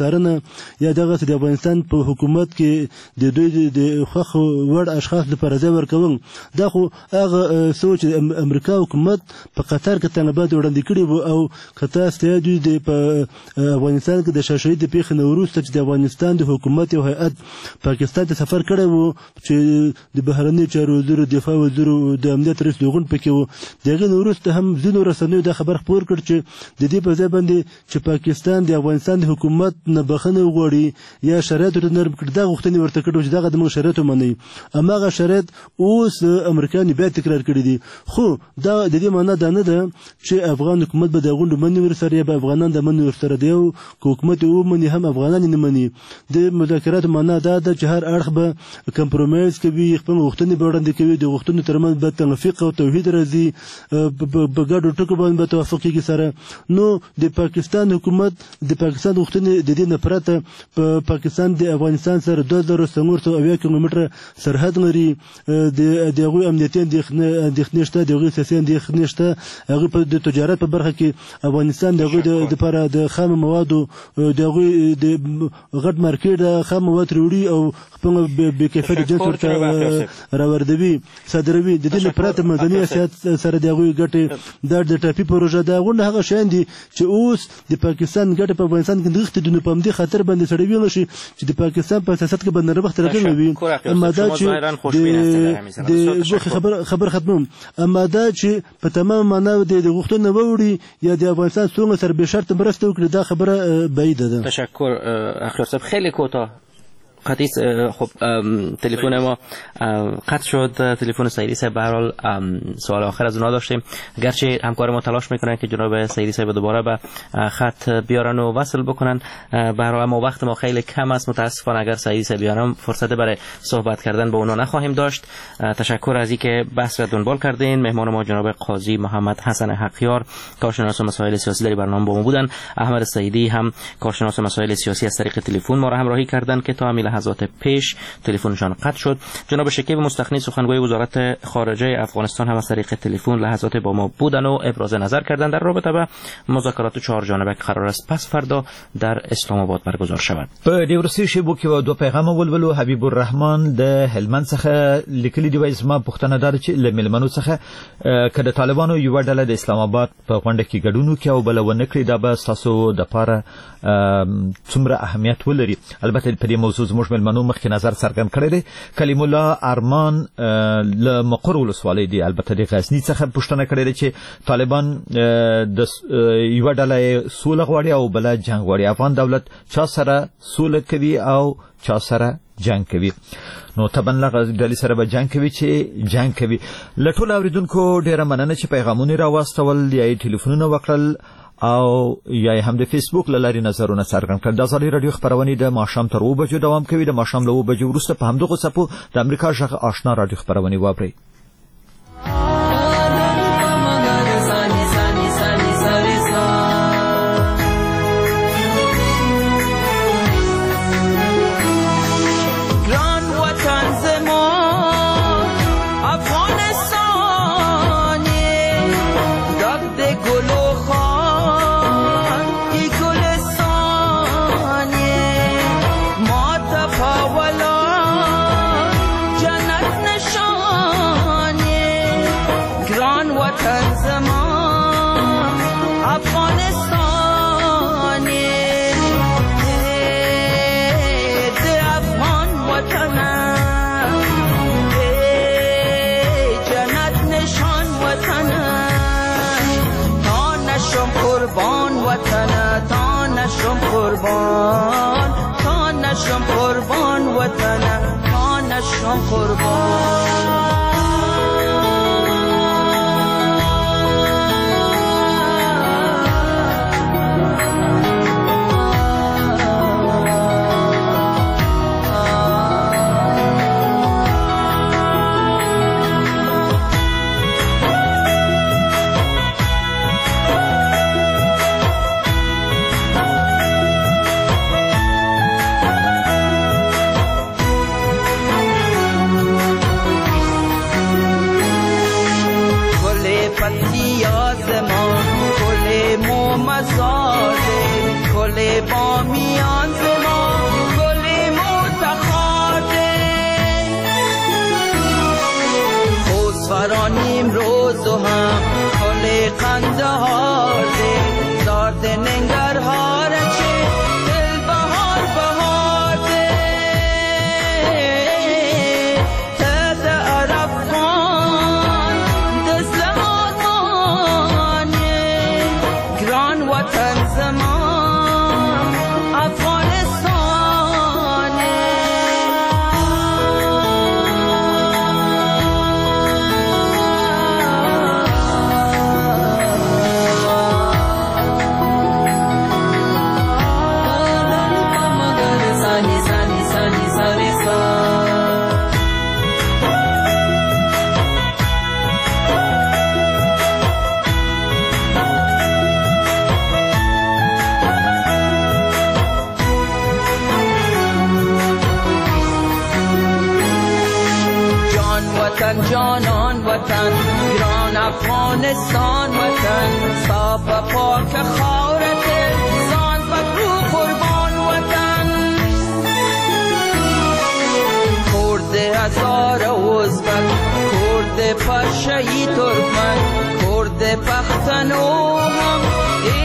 څارنه یا دغه د افغانستان په حکومت کې د دوی د خوخ وړ اشخاص لپاره ځای ورکول دا خو هغه سوچ امریکا حکومت په قطر کې طالبات وړاندې کړي وو او کته ستاسو د افغانستان کې د شاشوي د پیښې نه وروسته چې د افغانستان د حکومت یو هیئت پاکستان ته سفر کړی وو چې د بهرنی چارو وزیر دفاع وزیر د امنیت رئیس دوغون پکې وو دغه وروسته هم ځینو رسنیو د خبر خپور کړ چې د دې په ځای باندې چې پاکستان د افغانستان د حکومت نه بخښنه وغواړي یا شرایط نرم کړي دا غوښتنې ورته کړو چې دغه د موږ شرایط ومني اماغه شرایط اوس امریکایان بیا تکرار کړی دي خو دا د دې معنی دا نه ده چې افغان حکومت به د غونډو منی ورسره یا به افغانان د منی ورسره دی او حکومت او منی هم افغانان نه مني د مذاکرات معنی دا ده چې هر اړخ به کمپرومایز کوي خپل غوښتنې به وړاندې کوي د غوښتنو ترمنځ به توافق او توحید راځي په ګډو ټکو باندې توافق کیږي سره نو د پاکستان حکومت د پاکستان غوښتنې د دې نه پرته په پاکستان د افغانستان سره 2400 کیلومتره سرحد لري د دغه امنیتي اندېښنې شته دغه سیاسي اندېښنې شته هغه په د تجارت په برخه کې افغانستان دغه د لپاره د خام موادو دغه د غټ مارکیټ خام مواد وروړي او خپل به کیفیت جنس ورته راوردوي صادروي د دې لپاره مدني سیاست سره دغه ګټه د ټاپي پروژه دا غونډه هغه شین دي چې اوس د پاکستان ګټه په افغانستان کې دغه د په دې خاطر باندې سړی ویل شي چې د پاکستان په سیاست کې باندې رغبت راغلی اما دا چې د خبر ختموم اما دا چې په تمام معنا د غوښتنه ووري یا د افغانستان څنګه سره به شرط مرسته وکړي دا خبره بعیده ده. تشکر اخیر صاحب خیلی کوتاه قطعی خب تلفن ما قطع شد تلفن سیدی صاحب به هر حال سوال آخر از اونا داشتیم گرچه همکار ما تلاش میکنن که جناب سیدی صاحب دوباره به خط بیارن و وصل بکنن به هر حال ما وقت ما خیلی کم است متاسفانه اگر سیدی صاحب بیارن فرصت برای صحبت کردن با اونا نخواهیم داشت. تشکر از اینکه بحث را دنبال کردین. مهمان ما جناب قاضی محمد حسن حقیار کارشناس مسائل سیاسی در برنامه با ما بودن. احمد سیدی هم کارشناس مسائل سیاسی از طریق تلفن ما را همراهی کردند که تا لحظات پیش تلفنشان قطع شد. جناب شکیب مستخنی سخنگوی وزارت خارجه افغانستان هم از طریق تلفن لحظات با ما بودن و ابراز نظر کردند در رابطه با مذاکرات 4 جانبه که قرار است پس فردا در اسلام آباد برگزار شود. په دیورسی شبو کې و دوه پیغام ولولو حبیب الرحمن د هلمند څخه لیکلي دی وایي زما پښتنه دار چې لملمنو څخه کله طالبانو یو ډله د اسلام آباد په غونډه کې ګډون کوي او بل ونه کړی دا به تاسو د پاره څومره اهمیت ولري. البته په دې موضوع زموږ ملمنو مخکې نظر څرګند کړی دی. کلیم الله ارمان له مقر ولسوالۍ دی البته د غزنی څخه پوښتنه کړې ده چې طالبان د یو ډله سوله غواړي او بل جنگ غواړي. افغان دولت چا سره سوله کوي او چا سره جنگ کوي؟ نو تبن لغه ډلې سره به جنگ کوي چې جنگ کوي. لټول اوریدونکو ډیره مننه چې پیغامونه راوستول یا ټلیفونونه وکړل او یا هم د فیسبوک لاري نظرونه څرګند کړل. د ازادي رادیو خبرونه د ماښام تر 2 بجو دوام کوي. د ماښام له 2 بجو وروسته په همدغه صفو د امریکا ژغ آشنا رادیو خبرونه واوري. قربان تا نشم قربان وطن تا نشم قربان. روز و هم کل قندهار ده زارد ننگرهار چه دل بهار بهار ده تحت عرب خان دست آرمانه گران وطن زمان افغانستانه جانان وطن گران افغانستان وطن صاف و پاک خاورت زان بکرو قربان وطن کرد هزار ازبک کرد پرشهی ترکمن کرد پختنو هم